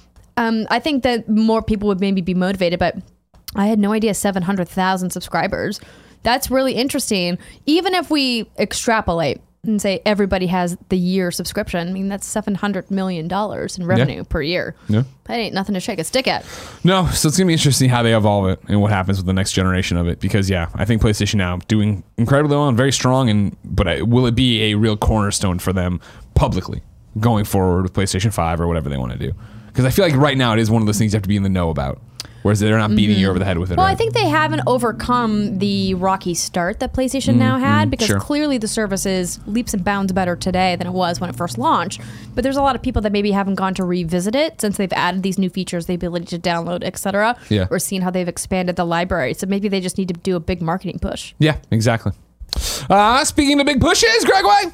I think that more people would maybe be motivated, but I had no idea 700,000 subscribers. That's really interesting. Even if we extrapolate and say everybody has the year subscription, I mean, that's $700 million in revenue per year. Yeah. That ain't nothing to shake a stick at. No, so it's going to be interesting how they evolve it and what happens with the next generation of it. Because, I think PlayStation Now doing incredibly well and very strong, but will it be a real cornerstone for them publicly going forward with PlayStation 5 or whatever they want to do? Because I feel like right now it is one of those things you have to be in the know about. Whereas they're not beating you over the head with it. Well, right? I think they haven't overcome the rocky start that PlayStation Now had because clearly the service is leaps and bounds better today than it was when it first launched. But there's a lot of people that maybe haven't gone to revisit it since they've added these new features, the ability to download, etc. Yeah. Or seen how they've expanded the library. So maybe they just need to do a big marketing push. Yeah, exactly. Speaking of big pushes, Greg Way.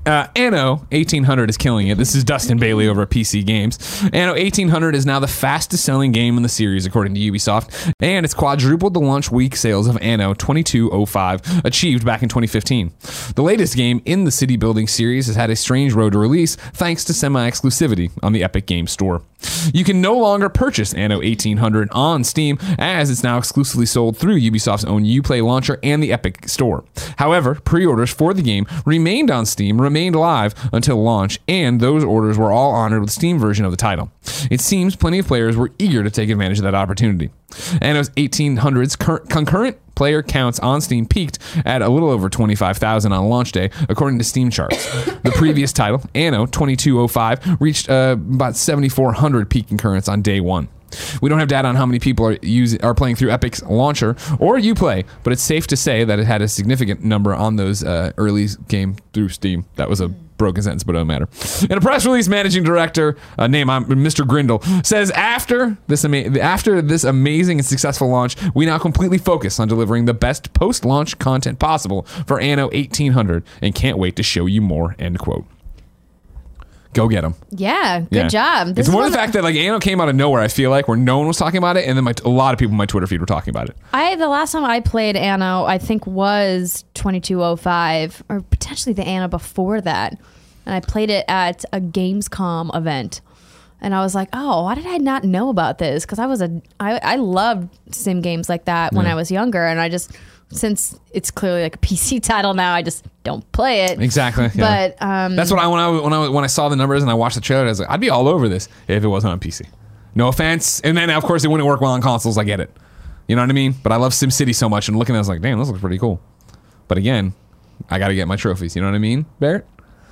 Anno 1800 is killing it. This is Dustin Bailey over at PC Games. Anno 1800 is now the fastest selling game in the series, according to Ubisoft, and it's quadrupled the launch week sales of Anno 2205, achieved back in 2015. The latest game in the city building series has had a strange road to release, thanks to semi-exclusivity on the Epic Games Store. You can no longer purchase Anno 1800 on Steam, as it's now exclusively sold through Ubisoft's own Uplay launcher and the Epic Store. However, pre-orders for the game remained on Steam, remained live until launch, and those orders were all honored with the Steam version of the title. It seems plenty of players were eager to take advantage of that opportunity. Anno's 1800's concurrent player counts on Steam peaked at a little over 25,000 on launch day, according to Steam charts. The previous title, Anno 2205, reached about 7,400 peak concurrents on day one. We don't have data on how many people are playing through Epic's launcher or Uplay, but it's safe to say that it had a significant number on those early game through Steam. That was a broken sentence, but it don't matter. In a press release, managing director, Mr. Grindle, says after this amazing and successful launch, we now completely focus on delivering the best post-launch content possible for Anno 1800 and can't wait to show you more, end quote. Go get them. Yeah, good job. It's more the fact that like Anno came out of nowhere, I feel like, where no one was talking about it, and then a lot of people in my Twitter feed were talking about it. The last time I played Anno, I think was 2205, or potentially the Anno before that. And I played it at a Gamescom event. And I was like, oh, why did I not know about this? Because I loved sim games like that when I was younger, and I just, since it's clearly like a PC title now, I just don't play it. Exactly. Yeah. But that's what when I saw the numbers and I watched the trailer, I was like, I'd be all over this if it wasn't on PC. No offense. And then of course it wouldn't work well on consoles. I get it. You know what I mean? But I love SimCity so much, and looking at it, I was like, damn, this looks pretty cool. But again, I got to get my trophies. You know what I mean, Barrett?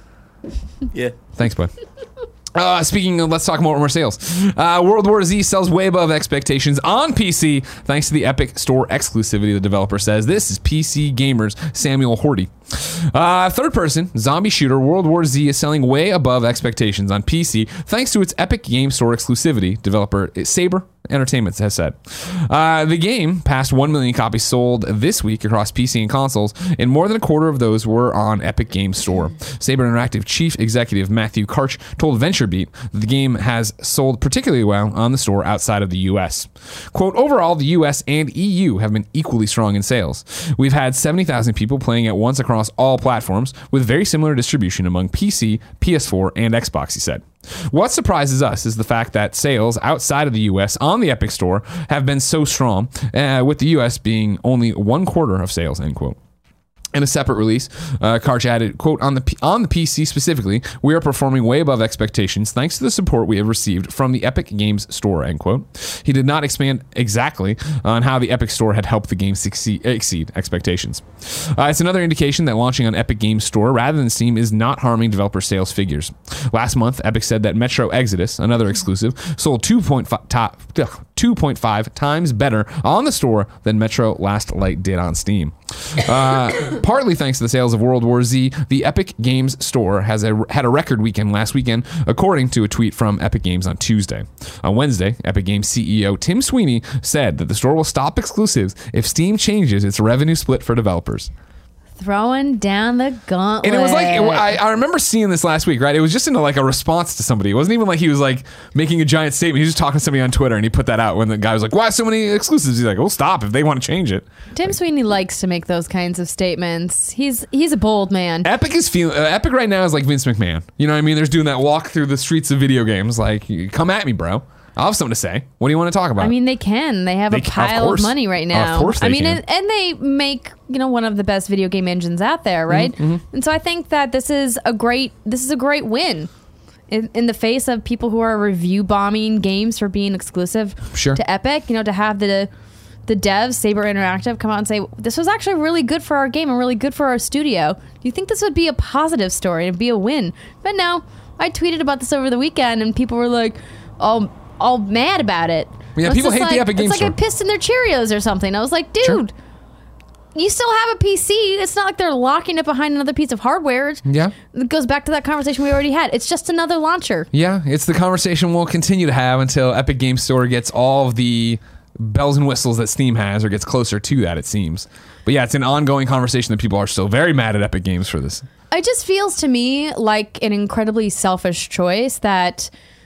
Yeah. Thanks, bud. Speaking of, let's talk more sales. World War Z sells way above expectations on PC thanks to the Epic Store exclusivity, the developer says. This is PC Gamer's Samuel Horty. Third-person zombie shooter World War Z is selling way above expectations on PC thanks to its Epic Game Store exclusivity, developer Saber Entertainment has said. The game passed 1 million copies sold this week across PC and consoles, and more than a quarter of those were on Epic Game Store. Saber Interactive Chief Executive Matthew Karch told VentureBeat that the game has sold particularly well on the store outside of the US. Quote, overall, the US and EU have been equally strong in sales. We've had 70,000 people playing at once across all platforms, with very similar distribution among PC, PS4, and Xbox, he said. What surprises us is the fact that sales outside of the US on the Epic Store have been so strong, with the US being only 1/4 of sales, end quote. In a separate release, Karch added, quote, on the PC specifically, we are performing way above expectations thanks to the support we have received from the Epic Games Store, end quote. He did not expand exactly on how the Epic Store had helped the game exceed expectations. It's another indication that launching on Epic Games Store rather than Steam is not harming developer sales figures. Last month, Epic said that Metro Exodus, another exclusive, sold 2.5 times better on the store than Metro Last Light did on Steam. Partly thanks to the sales of World War Z, the Epic Games Store had a record weekend last weekend, according to a tweet from Epic Games on Tuesday. On Wednesday, Epic Games CEO Tim Sweeney said that the store will stop exclusives if Steam changes its revenue split for developers. Throwing down the gauntlet. And it was like, I remember seeing this last week, right? It was just in like a response to somebody. It wasn't even like he was like making a giant statement. He was just talking to somebody on Twitter, and he put that out when the guy was like, why so many exclusives? He's like, well, stop if they want to change it. Tim Sweeney likes to make those kinds of statements. He's a bold man. Epic right now is like Vince McMahon. You know what I mean? There's doing that walk through the streets of video games. Like, come at me, bro. I'll have something to say. What do you want to talk about? I mean, they can. They have a pile of money right now. Of course they can. And they make, one of the best video game engines out there, right? Mm-hmm. And so I think that this is a great win in the face of people who are review bombing games for being exclusive to Epic. To have the devs, Saber Interactive, come out and say, this was actually really good for our game and really good for our studio. Do you think this would be a positive story and be a win? But no, I tweeted about this over the weekend, and people were like, all mad about it. Yeah, people hate the Epic Games Store. It's like I pissed in their Cheerios or something. I was like, dude, you still have a PC. It's not like they're locking it behind another piece of hardware. Yeah. It goes back to that conversation we already had. It's just another launcher. Yeah, it's the conversation we'll continue to have until Epic Games Store gets all of the bells and whistles that Steam has or gets closer to that, it seems. But yeah, it's an ongoing conversation that people are still very mad at Epic Games for this. It just feels to me like an incredibly selfish choice that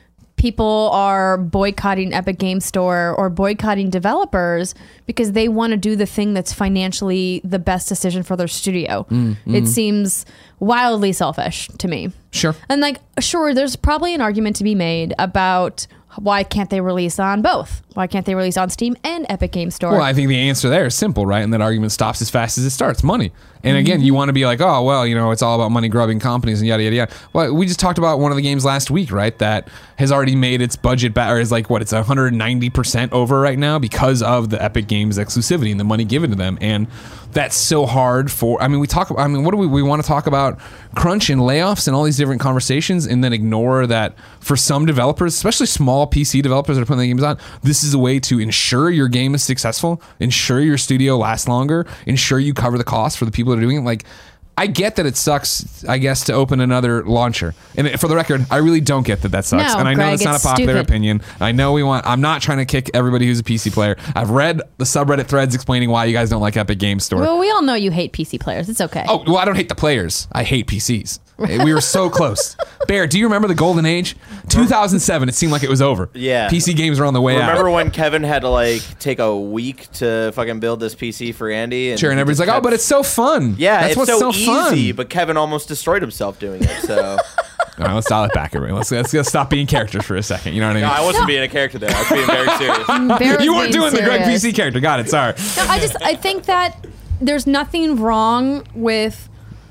people are boycotting Epic Game Store or boycotting developers because they want to do the thing that's financially the best decision for their studio. It seems wildly selfish to me. Sure. And like, sure, there's probably an argument to be made about why can't they release on both? Why can't they release on Steam and Epic Game Store? Well, I think the answer there is simple, right? And that argument stops as fast as it starts. Money. And again, you want to be like, oh, well, you know, it's all about money grubbing companies and yada, yada, yada. Well, we just talked about one of the games last week, right? That has already made its budget back, or is like, what, it's 190% over right now because of the Epic Games exclusivity and the money given to them. And that's so hard for, I mean, what do we want to talk about crunch and layoffs and all these different conversations and then ignore that for some developers, especially small PC developers that are putting the games on, this is a way to ensure your game is successful, ensure your studio lasts longer, ensure you cover the cost for the people that are doing it. Like, I get that it sucks, I guess, to open another launcher. And for the record, I really don't get that sucks. No, and I know Greg, that's not a it's popular stupid. opinion. I know I'm not trying to kick everybody who's a PC player. I've read the subreddit threads explaining why you guys don't like Epic Games Store. Well, we all know you hate PC players. It's okay. Oh, well, I don't hate the players. I hate PCs. We were so close. Bear, do you remember the golden age? 2007, it seemed like it was over. Yeah. PC games were on the way Remember out. when Kevin had to like take a week to fucking build this PC for Andy? And Sure, and everybody's like, oh, but it's so fun. yeah, That's it's what's so fun. easy. But Kevin almost destroyed himself doing it. So All right, let's dial it back, everybody. Let's stop being characters for a second. You know what I mean? no, I wasn't being a character there. I was being very serious. Bear You was weren't being doing the Greg serious. PC character. Got it. Sorry. No, I think that there's nothing wrong with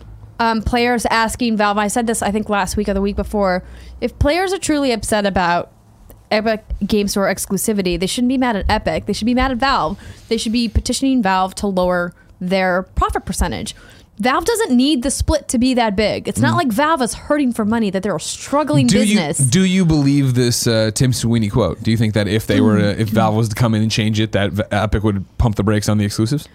players asking Valve. I said this, I think, last week or the week before. If players are truly upset about Epic Game Store exclusivity, they shouldn't be mad at Epic. They should be mad at Valve. They should be petitioning Valve to lower their profit percentage. Valve doesn't need the split to be that big. It's not like Valve is hurting for money, that they're a struggling business. Do you believe this Tim Sweeney quote? Do you think that if they were to, if Valve was to come in and change it, that Epic would pump the brakes on the exclusives?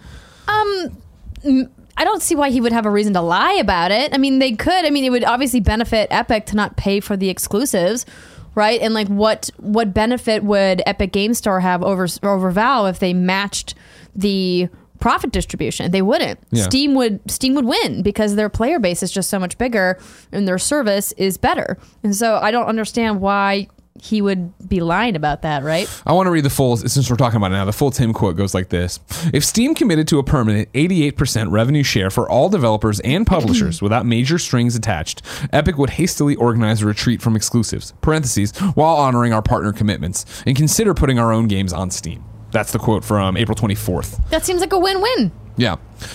I don't see why he would have a reason to lie about it. I mean, they could. I mean, it would obviously benefit Epic to not pay for the exclusives, right? And like, what benefit would Epic Game Store have over Valve if they matched the profit distribution? They wouldn't. Yeah. Steam would win because their player base is just so much bigger and their service is better. And so I don't understand why he would be lying about that, right? I want to read the full, since we're talking about it now, the full Tim quote goes like this. If Steam committed to a permanent 88% revenue share for all developers and publishers without major strings attached, Epic would hastily organize a retreat from exclusives, parentheses, while honoring our partner commitments, and consider putting our own games on Steam. That's the quote from April 24th. That seems like a win-win. Yeah.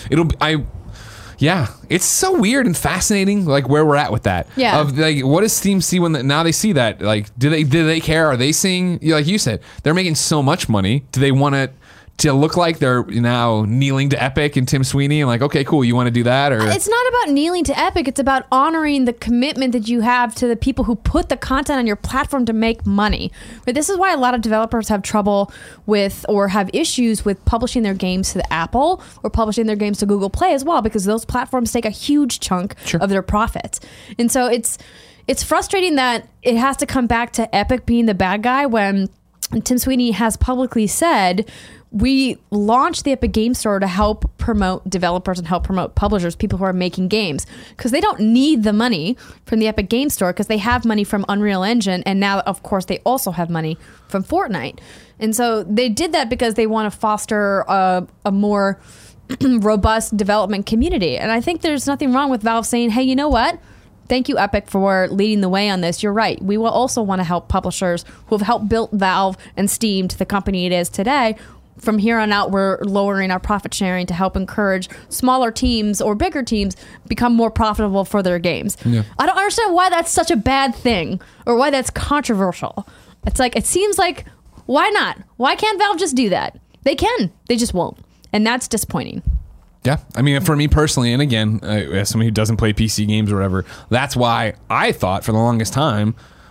Yeah, it's so weird and fascinating, like where we're at with that. Yeah. Of like, what does Steam see when now they see that? Like, do they care? Are they seeing? Like you said, they're making so much money. Do they want it to look like they're now kneeling to Epic and Tim Sweeney and like, okay, cool, you want to do that? Or It's not about kneeling to Epic. It's about honoring the commitment that you have to the people who put the content on your platform to make money. But this is why a lot of developers have trouble with or have issues with publishing their games to the Apple or publishing their games to Google Play as well, because those platforms take a huge chunk of their profits. And so it's frustrating that it has to come back to Epic being the bad guy when Tim Sweeney has publicly said, we launched the Epic Game Store to help promote developers and help promote publishers, people who are making games, because they don't need the money from the Epic Game Store because they have money from Unreal Engine. And now, of course, they also have money from Fortnite. And so they did that because they want to foster a more robust development community. And I think there's nothing wrong with Valve saying, hey, you know what? Thank you, Epic, for leading the way on this. You're right. We will also want to help publishers who have helped build Valve and Steam to the company it is today. From here on out, we're lowering our profit sharing to help encourage smaller teams or bigger teams become more profitable for their games. Yeah. I don't understand why that's such a bad thing or why that's controversial. It's like, it seems like, why not? Why can't Valve just do that? They can. They just won't. And that's disappointing. Yeah, I mean, for me personally, and again, as somebody who doesn't play PC games or whatever, that's why I thought for the longest time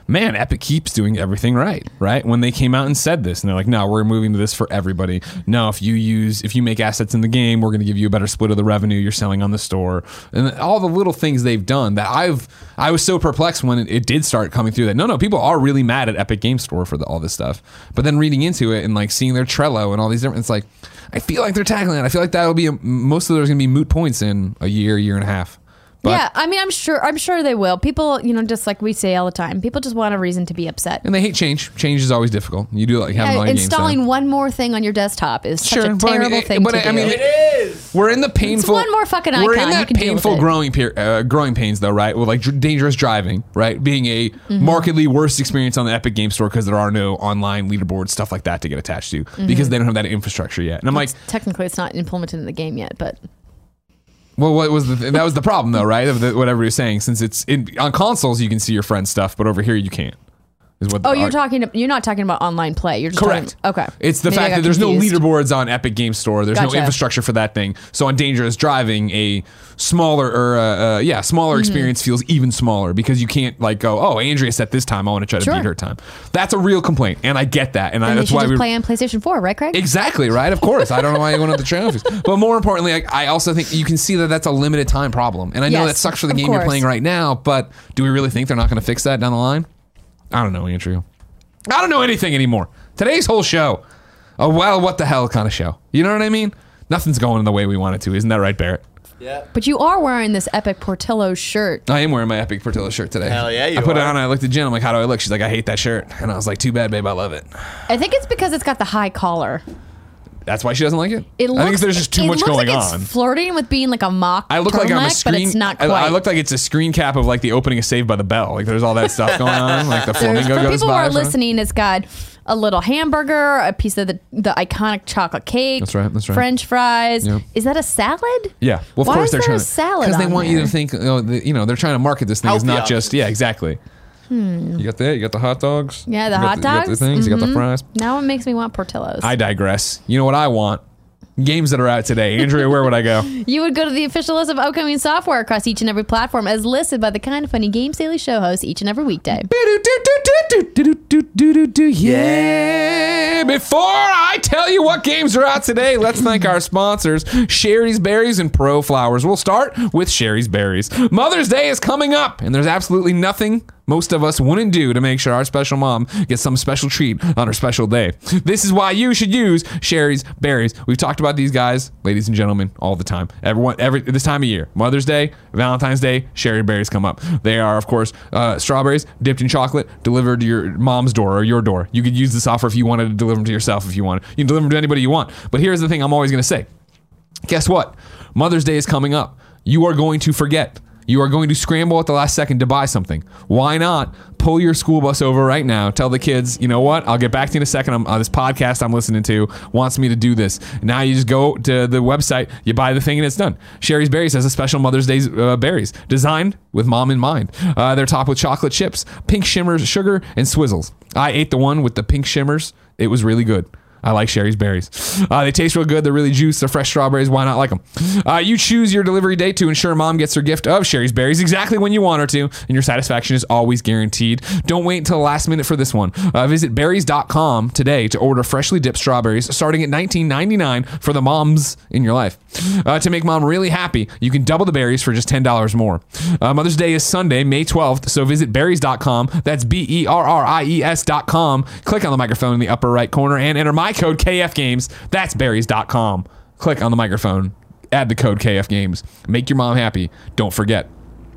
man, Epic keeps doing everything right? When they came out and said this, and they're like, no, we're moving to this for everybody. No, if you make assets in the game, we're going to give you a better split of the revenue you're selling on the store, and all the little things they've done that I was so perplexed when it did start coming through that no, people are really mad at Epic Game Store for all this stuff. But then reading into it and like seeing their Trello and all these different, it's like, I feel like they're tackling it. I feel like that'll be most of those going to be moot points in a year and a half. But, yeah, I mean, I'm sure they will. People, just like we say all the time, people just want a reason to be upset. and they hate change. Change is always difficult. You do like having all your games installing done. one more thing on your desktop is such a terrible thing to do. It is. We're in the painful. It's one more fucking icon. We're in that You can deal painful with it. growing pains, though, right? With like dangerous driving, right? Being a markedly worse experience on the Epic Game Store because there are no online leaderboards, stuff like that to get attached to because they don't have that infrastructure yet. And I'm like, technically, it's not implemented in the game yet, but. well, what was that was the problem, though, right? Of whatever you're saying, since it's on consoles, you can see your friend's stuff, but over here you can't. Is what you're not talking about online play. You're just correct. Okay. It's the Maybe I fact got that there's confused. no leaderboards on Epic Game Store. There's no Gotcha. infrastructure for that thing. So on dangerous driving, a smaller smaller experience feels even smaller because you can't like go, oh, Andrea set this time, I want to try to Sure. beat her time. That's a real complaint, and I get that, and Then that's you why should we just play on PlayStation 4, right, Craig? exactly right. Of course, I don't know why you went up the trophies, but more importantly, I also think you can see that that's a limited time problem, and I know Yes, that sucks for the of game you're course. playing right now. But do we really think they're not going to fix that down the line? I don't know, Andrew. I don't know anything anymore. Today's whole show, a well, what the hell kind of show. You know what I mean? Nothing's going the way we want it to. Isn't that right, Barrett? Yeah. But you are wearing this Epic Portillo shirt. I am wearing my Epic Portillo shirt today. Hell yeah, you I put it are. on and I looked at Jen. I'm like, how do I look? She's like, I hate that shirt. And I was like, too bad, babe. I love it. I think it's because it's got the high collar. That's why she doesn't like it? It looks, I think there's just too much going like on. It's flirting with being like a mock I look like I'm a turtleneck, screen. but it's not quite. I look like it's a screen cap of like the opening of Saved by the Bell. Like there's all that stuff going on. Like the flamingo For goes people who by. are listening, it's got a little hamburger, a piece of the iconic chocolate cake. That's right, that's right. French fries. Yep. Is that a salad? Yeah. Well, of Why course is they're there trying a salad because they on want you there? to think. They're trying to market this thing as Healthy not just. Yeah, exactly. You got that. You got the hot dogs. Yeah, the You got hot You got the dogs. things. You got the fries. Now it makes me want Portillo's. I digress. You know what I want? Games that are out today. Andrea, where would I go? You would go to the official list of upcoming software across each and every platform as listed by the Kind of Funny Games Daily show host each and every weekday. Yeah. Before I tell you what games are out today, let's thank our sponsors, Sherry's Berries and Pro Flowers. We'll start with Sherry's Berries. Mother's Day is coming up, and there's absolutely nothing most of us wouldn't do to make sure our special mom gets some special treat on her special day. This is why you should use Sherry's Berries. We've talked about these guys, ladies and gentlemen, all the time. Every this time of year, Mother's Day, Valentine's Day, Sherry Berries come up. They are, of course, strawberries dipped in chocolate, delivered to your mom's door or your door. You could use this offer if you wanted to deliver them to yourself if you wanted. You can deliver them to anybody you want. But here's the thing I'm always going to say. Guess what? Mother's Day is coming up. You are going to forget. You are going to scramble at the last second to buy something. Why not pull your school bus over right now? Tell the kids, you know what? I'll get back to you in a second. This podcast I'm listening to wants me to do this. Now you just go to the website, you buy the thing, and it's done. Sherry's Berries has a special Mother's Day berries designed with mom in mind. They're topped with chocolate chips, pink shimmers, sugar, and swizzles. I ate the one with the pink shimmers. It was really good. I like Sherry's Berries. They taste real good. They're really juicy. They're fresh strawberries. Why not like them? You choose your delivery date to ensure mom gets her gift of Sherry's Berries exactly when you want her to, and your satisfaction is always guaranteed. Don't wait until the last minute for this one. Visit berries.com today to order freshly dipped strawberries starting at $19.99 for the moms in your life. To make mom really happy, you can double the berries for just $10 more. Mother's Day is Sunday, May 12th, so visit berries.com. That's BERRIES.com. Click on the microphone in the upper right corner and enter my code KFGames. That's berries.com. Click on the microphone, add the code KFGames. Make your mom happy. Don't forget.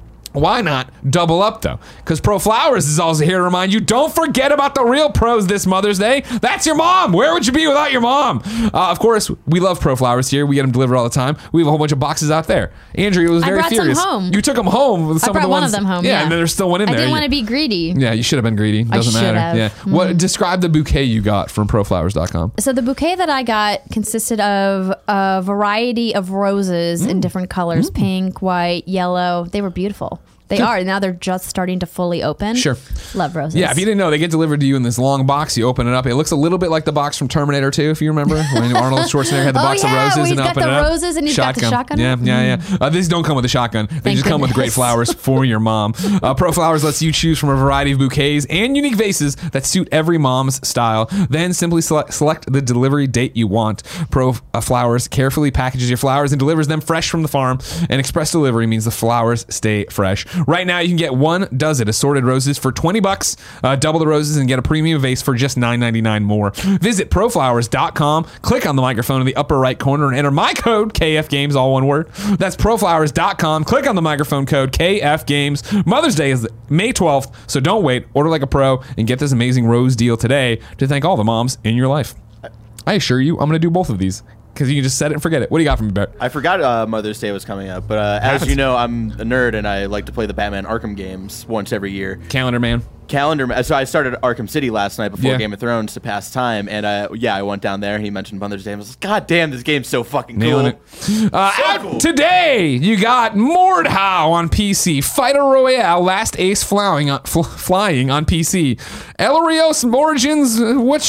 Why not double up, though? Because Pro Flowers is also here to remind you, don't forget about the real pros this Mother's Day. That's your mom. Where would you be without your mom? Of course, we love Pro Flowers here. We get them delivered all the time. We have a whole bunch of boxes out there. Andrea was very brought some furious. home. You took them home with some I of the brought ones. one of them home. Yeah, and then there's still one in I there. didn't want to be greedy. Yeah, you should have been greedy. Doesn't should matter. have. Yeah. What? Describe the bouquet you got from ProFlowers.com. So the bouquet that I got consisted of a variety of roses in different colors, pink, white, yellow. They were beautiful. They are. Now they're just starting to fully open. Sure. Love roses. Yeah, if you didn't know, they get delivered to you in this long box. You open it up. It looks a little bit like the box from Terminator 2, if you remember. When Arnold Schwarzenegger had the box of roses. Where he's and got open the it up. roses and he's got the shotgun. Yeah. These don't come with a shotgun. They Thank just come with great goodness. flowers for your mom. Pro Flowers lets you choose from a variety of bouquets and unique vases that suit every mom's style. Then simply select the delivery date you want. Pro Flowers carefully packages your flowers and delivers them fresh from the farm. And express delivery means the flowers stay fresh. Right now, you can get 1 dozen assorted roses for $20. Double the roses and get a premium vase for just $9.99 more. Visit proflowers.com. Click on the microphone in the upper right corner and enter my code KFGames, all one word. That's proflowers.com. Click on the microphone code KFGames. Mother's Day is May 12th, so don't wait. Order like a pro and get this amazing rose deal today to thank all the moms in your life. I assure you, I'm going to do both of these because you can just set it and forget it. What do you got for me, Barrett? I forgot Mother's Day was coming up, but as you know, I'm a nerd and I like to play the Batman Arkham games once every year. Calendar man. So I started Arkham City last night before Yeah. Game of Thrones to pass time, and I went down there. He mentioned Mother's Day. I was like, God damn, this game's so fucking cool. Nailing it. Out cool. today, you got Mordhau on PC, Fighter Royale, Last Ace flying on PC, Elarios Origins,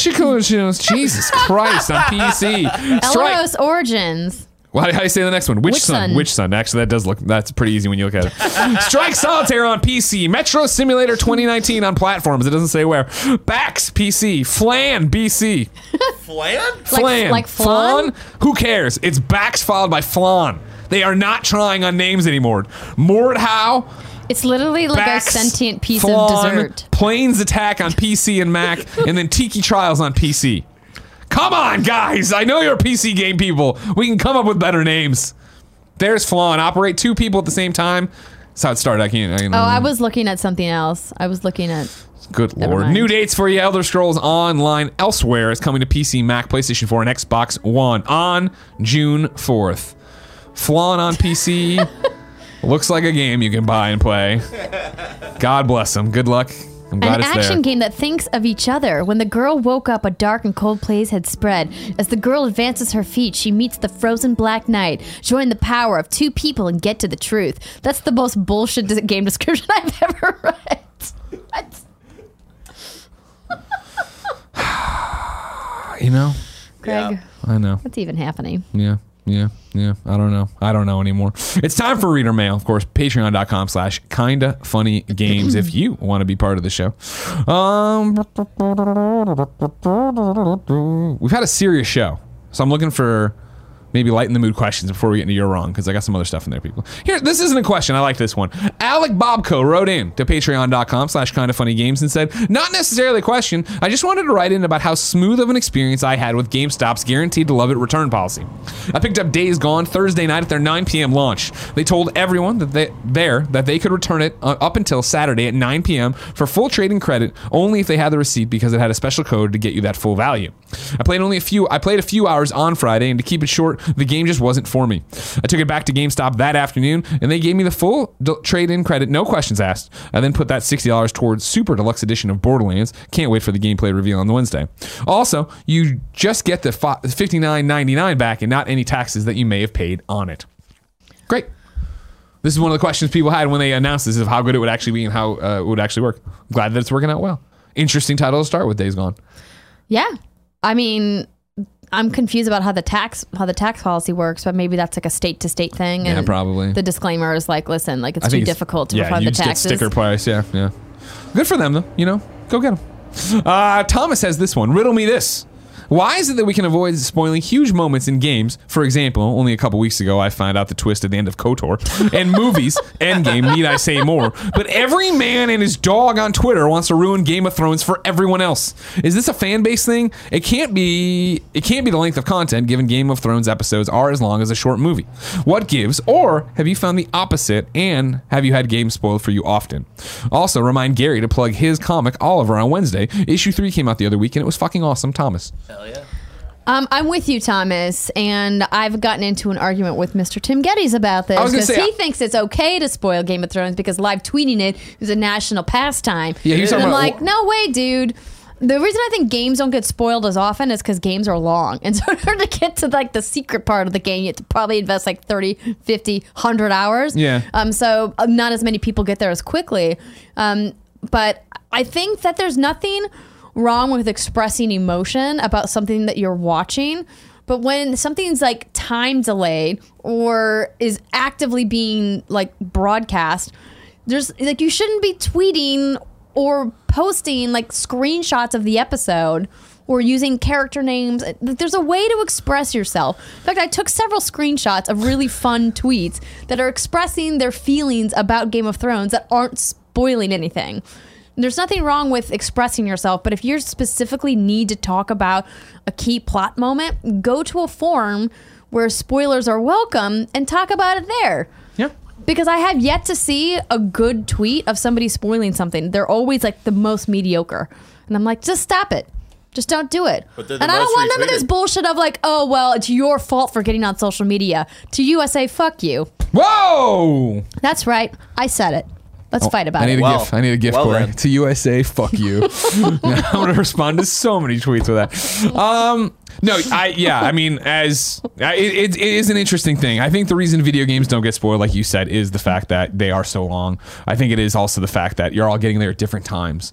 Jesus Christ, on PC. Elros Origins. How do you say the next one? Witch Sun. Witch Sun. Actually, that's pretty easy when you look at it. Strike Solitaire on PC. Metro Simulator 2019 on platforms. It doesn't say where. Bax PC. Flan BC. Flan? Flan. Like flan? Who cares? It's Bax followed by Flan. They are not trying on names anymore. Mordhau. It's literally like Bax, a sentient piece Flan, of dessert. Planes Attack on PC and Mac, and then Tiki Trials on PC. Come on, guys. I know you're PC game people. We can come up with better names. There's Flan. Operate 2 people at the same time. That's how it started. I can't. I was looking at something else. I was looking at... Good Never lord. mind. New dates for you. Elder Scrolls Online Elsewhere is coming to PC, Mac, PlayStation 4, and Xbox One on June 4th. Flan on PC. Looks like a game you can buy and play. God bless them. Good luck. I'm glad An it's action there. game that thinks of each other. When the girl woke up, a dark and cold place had spread. As the girl advances her feet, she meets the frozen black knight. Join the power of 2 people and get to the truth. That's the most bullshit game description I've ever read. What? You know? Greg, Yeah. I know. what's even happening? Yeah. I don't know anymore. It's time for reader mail. Of course, patreon.com/kindafunnygames if you want to be part of the show. We've had a serious show, so I'm looking for maybe lighten the mood questions before we get into You're Wrong, because I got some other stuff in there, people. Here, this isn't a question. I like this one. Alec Bobco wrote in to patreon.com/kindafunnygames and said, not necessarily a question, I just wanted to write in about how smooth of an experience I had with GameStop's guaranteed to love it return policy. I picked up Days Gone Thursday night at their 9 p.m. launch. They told everyone that they could return it up until Saturday at 9 p.m. for full trading credit, only if they had the receipt because it had a special code to get you that full value. I played a few hours on Friday, and to keep it short, the game just wasn't for me. I took it back to GameStop that afternoon, and they gave me the full trade-in credit, no questions asked. I then put that $60 towards Super Deluxe Edition of Borderlands. Can't wait for the gameplay reveal on Wednesday. Also, you just get the $59.99 back and not any taxes that you may have paid on it. Great. This is one of the questions people had when they announced this, of how good it would actually be and how it would actually work. I'm glad that it's working out well. Interesting title to start with, Days Gone. Yeah. I mean, I'm confused about how the tax policy works, but maybe that's like a state to state thing. Yeah, And probably. the disclaimer is like, listen, like I it's think too difficult to refund you the just taxes. get sticker price. Yeah. Good for them, though. Go get them. Thomas has this one. Riddle me this. Why is it that we can avoid spoiling huge moments in games? For example, only a couple weeks ago, I found out the twist at the end of KOTOR. And movies, Endgame, need I say more. But every man and his dog on Twitter wants to ruin Game of Thrones for everyone else. Is this a fan base thing? It can't be the length of content, given Game of Thrones episodes are as long as a short movie. What gives? Or have you found the opposite? And have you had games spoiled for you often? Also, remind Gary to plug his comic, Oliver, on Wednesday. Issue 3 came out the other week, and it was fucking awesome. Thomas. Hell yeah. I'm with you, Thomas, and I've gotten into an argument with Mr. Tim Geddes about this I was gonna because say, he thinks it's okay to spoil Game of Thrones because live tweeting it is a national pastime. Yeah, he's and talking I'm about- like, no way, dude. The reason I think games don't get spoiled as often is because games are long. And so in order to get to like the secret part of the game, you have to probably invest like 30, 50, 100 hours. Yeah. So not as many people get there as quickly. But I think that there's nothing wrong with expressing emotion about something that you're watching. But when something's like time delayed or is actively being like broadcast, there's like you shouldn't be tweeting or posting like screenshots of the episode or using character names. There's a way to express yourself. In fact, I took several screenshots of really fun tweets that are expressing their feelings about Game of Thrones that aren't spoiling anything. There's nothing wrong with expressing yourself, but if you specifically need to talk about a key plot moment, go to a forum where spoilers are welcome and talk about it there. Yeah. Because I have yet to see a good tweet of somebody spoiling something. They're always like the most mediocre. And I'm like, just stop it. Just don't do it. But they're And the I don't most want none of retweeted. this bullshit of like, oh, well, it's your fault for getting on social media. To you, I say, fuck you. Whoa! That's right. I said it. Let's fight about I need it. a Well, GIF. I need a GIF, well Corey. then. To USA, fuck you. I'm gonna respond to so many tweets with that. No, I mean, it is an interesting thing. I think the reason video games don't get spoiled, like you said, is the fact that they are so long. I think it is also the fact that you're all getting there at different times.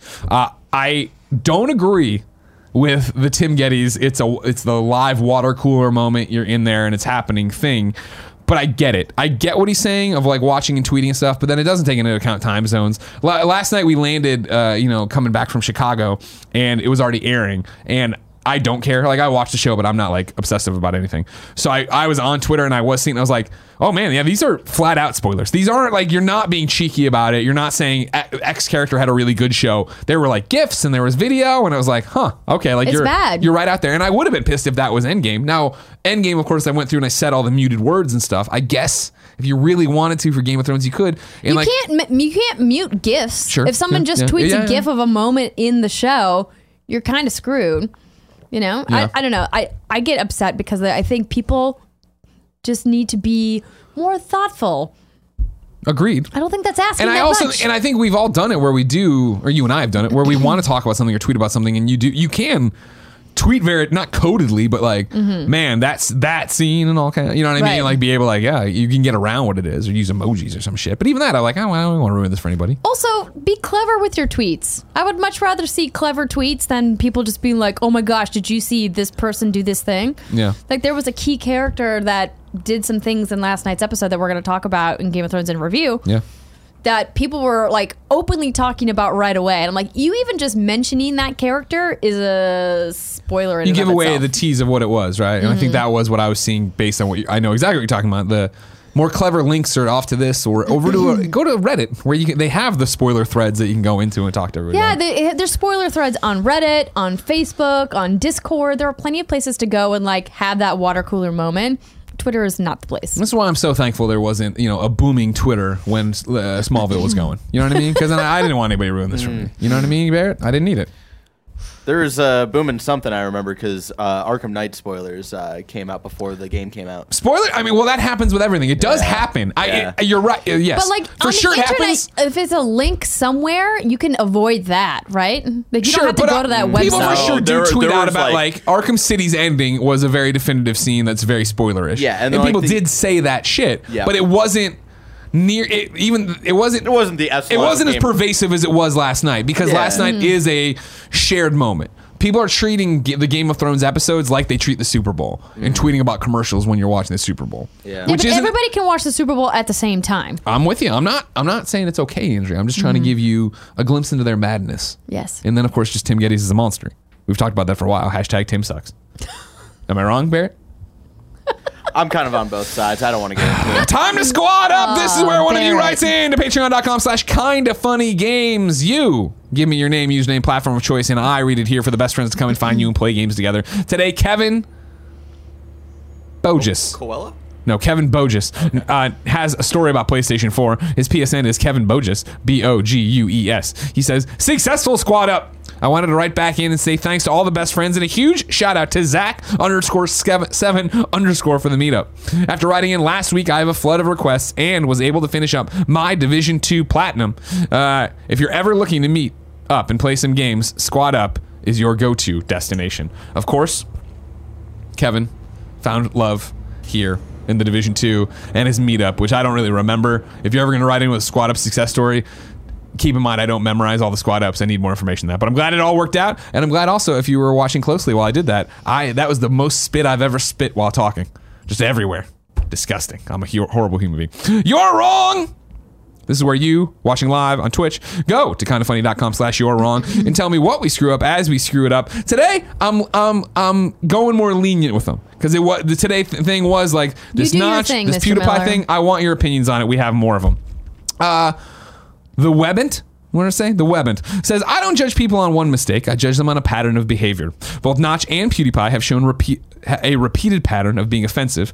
I don't agree with the Tim Geddes. It's the live water cooler moment. You're in there and it's happening thing. But I get it. I get what he's saying of like watching and tweeting and stuff, but then it doesn't take into account time zones. Last night we landed, coming back from Chicago, and it was already airing. And I don't care. Like, I watch the show, but I'm not like obsessive about anything. So I was on Twitter and I was seeing, I was like, oh man, yeah, these are flat out spoilers. These aren't like, you're not being cheeky about it. You're not saying X character had a really good show. There were like GIFs and there was video, and I was like, huh, okay, like It's bad. you're right out there. And I would have been pissed if that was Endgame. Now, Endgame, of course, I went through and I said all the muted words and stuff. I guess if you really wanted to for Game of Thrones, you could. And You can't mute GIFs. Sure. If someone Yeah, just yeah. tweets Yeah, a GIF of a moment in the show, you're kind of screwed. You know, Yeah. I don't know. I get upset because I think people just need to be more thoughtful. Agreed. I don't think that's asking And that I also, much. and I think we've all done it where we do, or you and I have done it, where we want to talk about something or tweet about something, and you can tweet very, not codedly, but like, man, that's that scene and all kind of, you know what I mean? Right. Like, be able to, like, yeah, you can get around what it is or use emojis or some shit. But even that, I'm like, oh, I don't want to ruin this for anybody. Also, be clever with your tweets. I would much rather see clever tweets than people just being like, oh my gosh, did you see this person do this thing? Yeah. Like, there was a key character that did some things in last night's episode that we're going to talk about in Game of Thrones in review. Yeah. That people were like openly talking about right away. And I'm like, you even just mentioning that character is a spoiler in You and give of away itself. the tease of what it was, right? And I think that was what I was seeing based on what I know exactly what you're talking about. The more clever links are off to this or over to go to Reddit where they have the spoiler threads that you can go into and talk to everybody. Yeah, there's spoiler threads on Reddit, on Facebook, on Discord. There are plenty of places to go and like have that water cooler moment. Twitter is not the place. This is why I'm so thankful there wasn't, a booming Twitter when Smallville was going. You know what I mean? Because I didn't want anybody to ruin this for me. You know what I mean, Barrett? I didn't need it. There was booming something I remember because Arkham Knight spoilers came out before the game came out. Spoiler? I mean, well, that happens with everything. It does Yeah. happen. Yeah. You're right. Yes. But like for on sure the it internet, happens. if it's a link somewhere, you can avoid that, right? Like you Sure, don't have to but go to that people website. for sure do there tweet out was, about like- Arkham City's ending was a very definitive scene that's very spoilerish. Yeah, and and like people the- did say that shit. Yeah. But it wasn't near it. It wasn't. It wasn't the It wasn't as pervasive as it was last night because Yeah. last night is a shared moment. People are treating the Game of Thrones episodes like they treat the Super Bowl and tweeting about commercials when you're watching the Super Bowl. Yeah. Yeah, Which but isn't. everybody can watch the Super Bowl at the same time. I'm with you. I'm not saying it's okay, Andrea. I'm just trying to give you a glimpse into their madness. Yes. And then, of course, just Tim Geddes is a monster. We've talked about that for a while. Hashtag Tim sucks. Am I wrong, Barrett? I'm kind of on both sides. I don't want to get into it. Time to squad up. This is where one of you Barrett. writes in to patreon.com/kindafunnygames. You give me your name, username, platform of choice, and I read it here for the best friends to come and find you and play games together. Today, Kevin Bogus. Koala? No, Kevin Bogus has a story about PlayStation 4. His PSN is Kevin Bogus, Bogues. He says, successful squad up. I wanted to write back in and say thanks to all the best friends and a huge shout out to Zach_7_ for the meetup. After writing in last week, I have a flood of requests and was able to finish up my Division 2 Platinum. If you're ever looking to meet up and play some games, squad up is your go-to destination. Of course, Kevin found love here in the Division 2 and his meetup, which I don't really remember. If you're ever going to write in with a Squad Up success story, keep in mind I don't memorize all the Squad Ups. I need more information than that. But I'm glad it all worked out, and I'm glad also, if you were watching closely while I did that, that was the most spit I've ever spit while talking. Just everywhere. Disgusting. I'm a horrible human being. You're wrong! This is where you, watching live on Twitch, go to kindafunny.com/you're wrong and tell me what we screw up as we screw it up. Today, I'm going more lenient with them because the today thing was like this notch, thing, this Mr. PewDiePie Miller. thing. I want your opinions on it. We have more of them. The Webent. What did I say? The Webent says, I don't judge people on one mistake. I judge them on a pattern of behavior. Both Notch and PewDiePie have shown a repeated pattern of being offensive,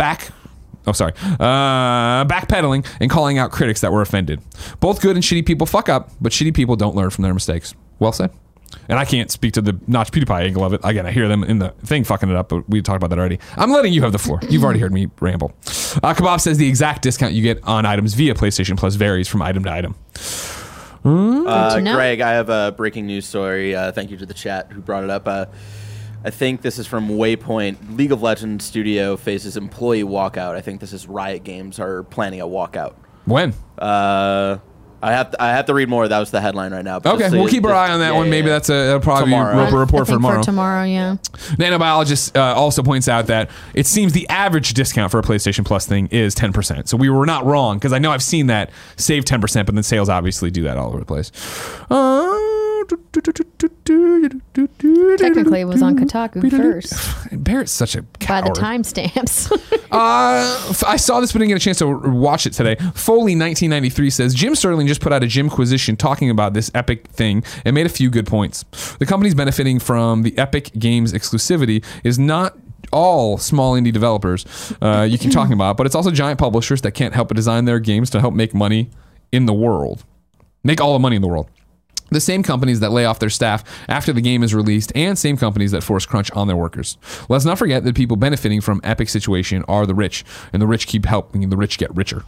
backpedaling and calling out critics that were offended. Both good and shitty people fuck up, but shitty people don't learn from their mistakes. Well said. And I can't speak to the Notch PewDiePie angle of it. Again, I hear them in the thing fucking it up, but we talked about that already. I'm letting you have the floor. You've already heard me ramble. Kebab says the exact discount you get on items via PlayStation Plus varies from item to item. know. Greg, I have a breaking news story. Thank you to the chat who brought it up. I think this is from Waypoint. League of Legends studio faces employee walkout. I think this is Riot Games are planning a walkout. When? I have to read more. That was the headline right now. Okay, we'll keep our eye on that one. Maybe that's a probably Tomorrow. a report for tomorrow. Yeah. Nanobiologist also points out that it seems the average discount for a PlayStation Plus thing is 10%. So we were not wrong, because I know I've seen that save 10%, but then sales obviously do that all over the place. Technically, it was on Kotaku first. Barrett's such a By coward. the timestamps. I saw this but didn't get a chance to watch it today. Foley1993 says, Jim Sterling just put out a Jimquisition talking about this Epic thing and made a few good points. The company's benefiting from the Epic Games exclusivity is not all small indie developers you keep talking about, but it's also giant publishers that can't help but design their games to help make money in the world. Make all the money in the world. The same companies that lay off their staff after the game is released, and same companies that force crunch on their workers. Let's not forget that people benefiting from Epic's situation are the rich, and the rich keep helping the rich get richer.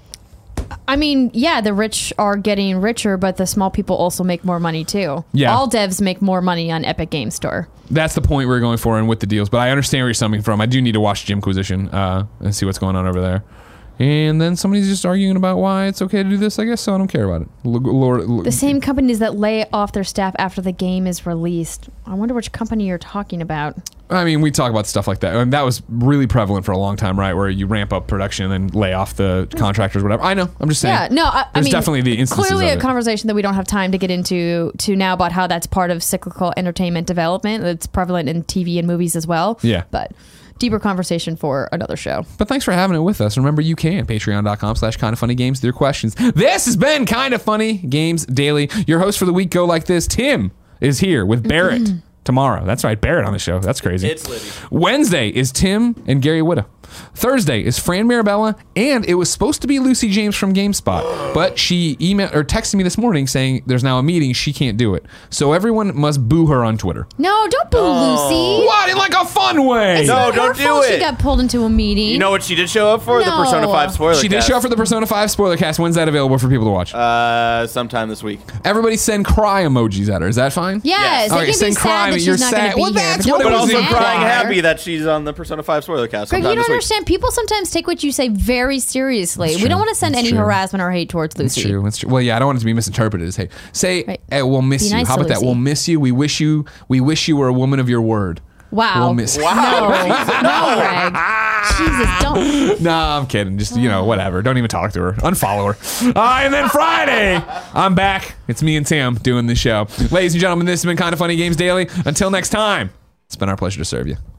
I mean, yeah, the rich are getting richer, but the small people also make more money too. Yeah. All devs make more money on Epic Game Store. That's the point we're going for and with the deals, but I understand where you're coming from. I do need to watch Jimquisition and see what's going on over there. And then somebody's just arguing about why it's okay to do this, I guess, so I don't care about it. The same companies that lay off their staff after the game is released. I wonder which company you're talking about. I mean, we talk about stuff like that. I mean, that was really prevalent for a long time, right? Where you ramp up production and then lay off the contractors, whatever. I know. I'm just saying. Yeah, no, I There's mean, definitely the instances clearly of a it. conversation that we don't have time to get into now about how that's part of cyclical entertainment development. It's prevalent in TV and movies as well. Yeah. But deeper conversation for another show. But thanks for having it with us. Remember, you can. Patreon.com/KindaFunnyGames with your questions. This has been Kinda Funny Games Daily. Your host for the week go like this. Tim is here with Barrett tomorrow. That's right, Barrett on the show. That's crazy. It's Liddy. Wednesday is Tim and Gary Whitta. Thursday is Fran Mirabella, and it was supposed to be Lucy James from GameSpot, but she emailed or texted me this morning saying there's now a meeting. She can't do it. So everyone must boo her on Twitter. No, don't boo Lucy. What? In like a fun way. It's No, not her don't do fault She it. got pulled into a meeting. You know what she did show up for? The No. Persona 5 spoiler She did cast. show up for the Persona 5 spoiler cast. When's that available for people to watch? Sometime this week. Everybody send cry emojis at her. Is that fine? Yes, Okay, they can be send sad crime, that you're she's not sad. going to be Well, here. that's But what don't it But was be also in mad. crying Choir. happy that she's on the Persona 5 spoiler cast. Greg, sometime you don't this week. understand. People sometimes take what you say very seriously. That's We don't true. want to send That's any true. harassment or hate towards That's Lucy. true. That's true. Well, yeah, I don't want it to be misinterpreted as hate. Say, Right. we'll miss Be you. nice How to about that? Lucy. We'll miss you. We wish you were a woman of your word. Wow. We'll miss you. No, no, Greg. Jesus, don't. No, I'm kidding. Just, whatever. Don't even talk to her. Unfollow her. And then Friday, I'm back. It's me and Tim doing the show. Ladies and gentlemen, this has been Kinda Funny Games Daily. Until next time, it's been our pleasure to serve you.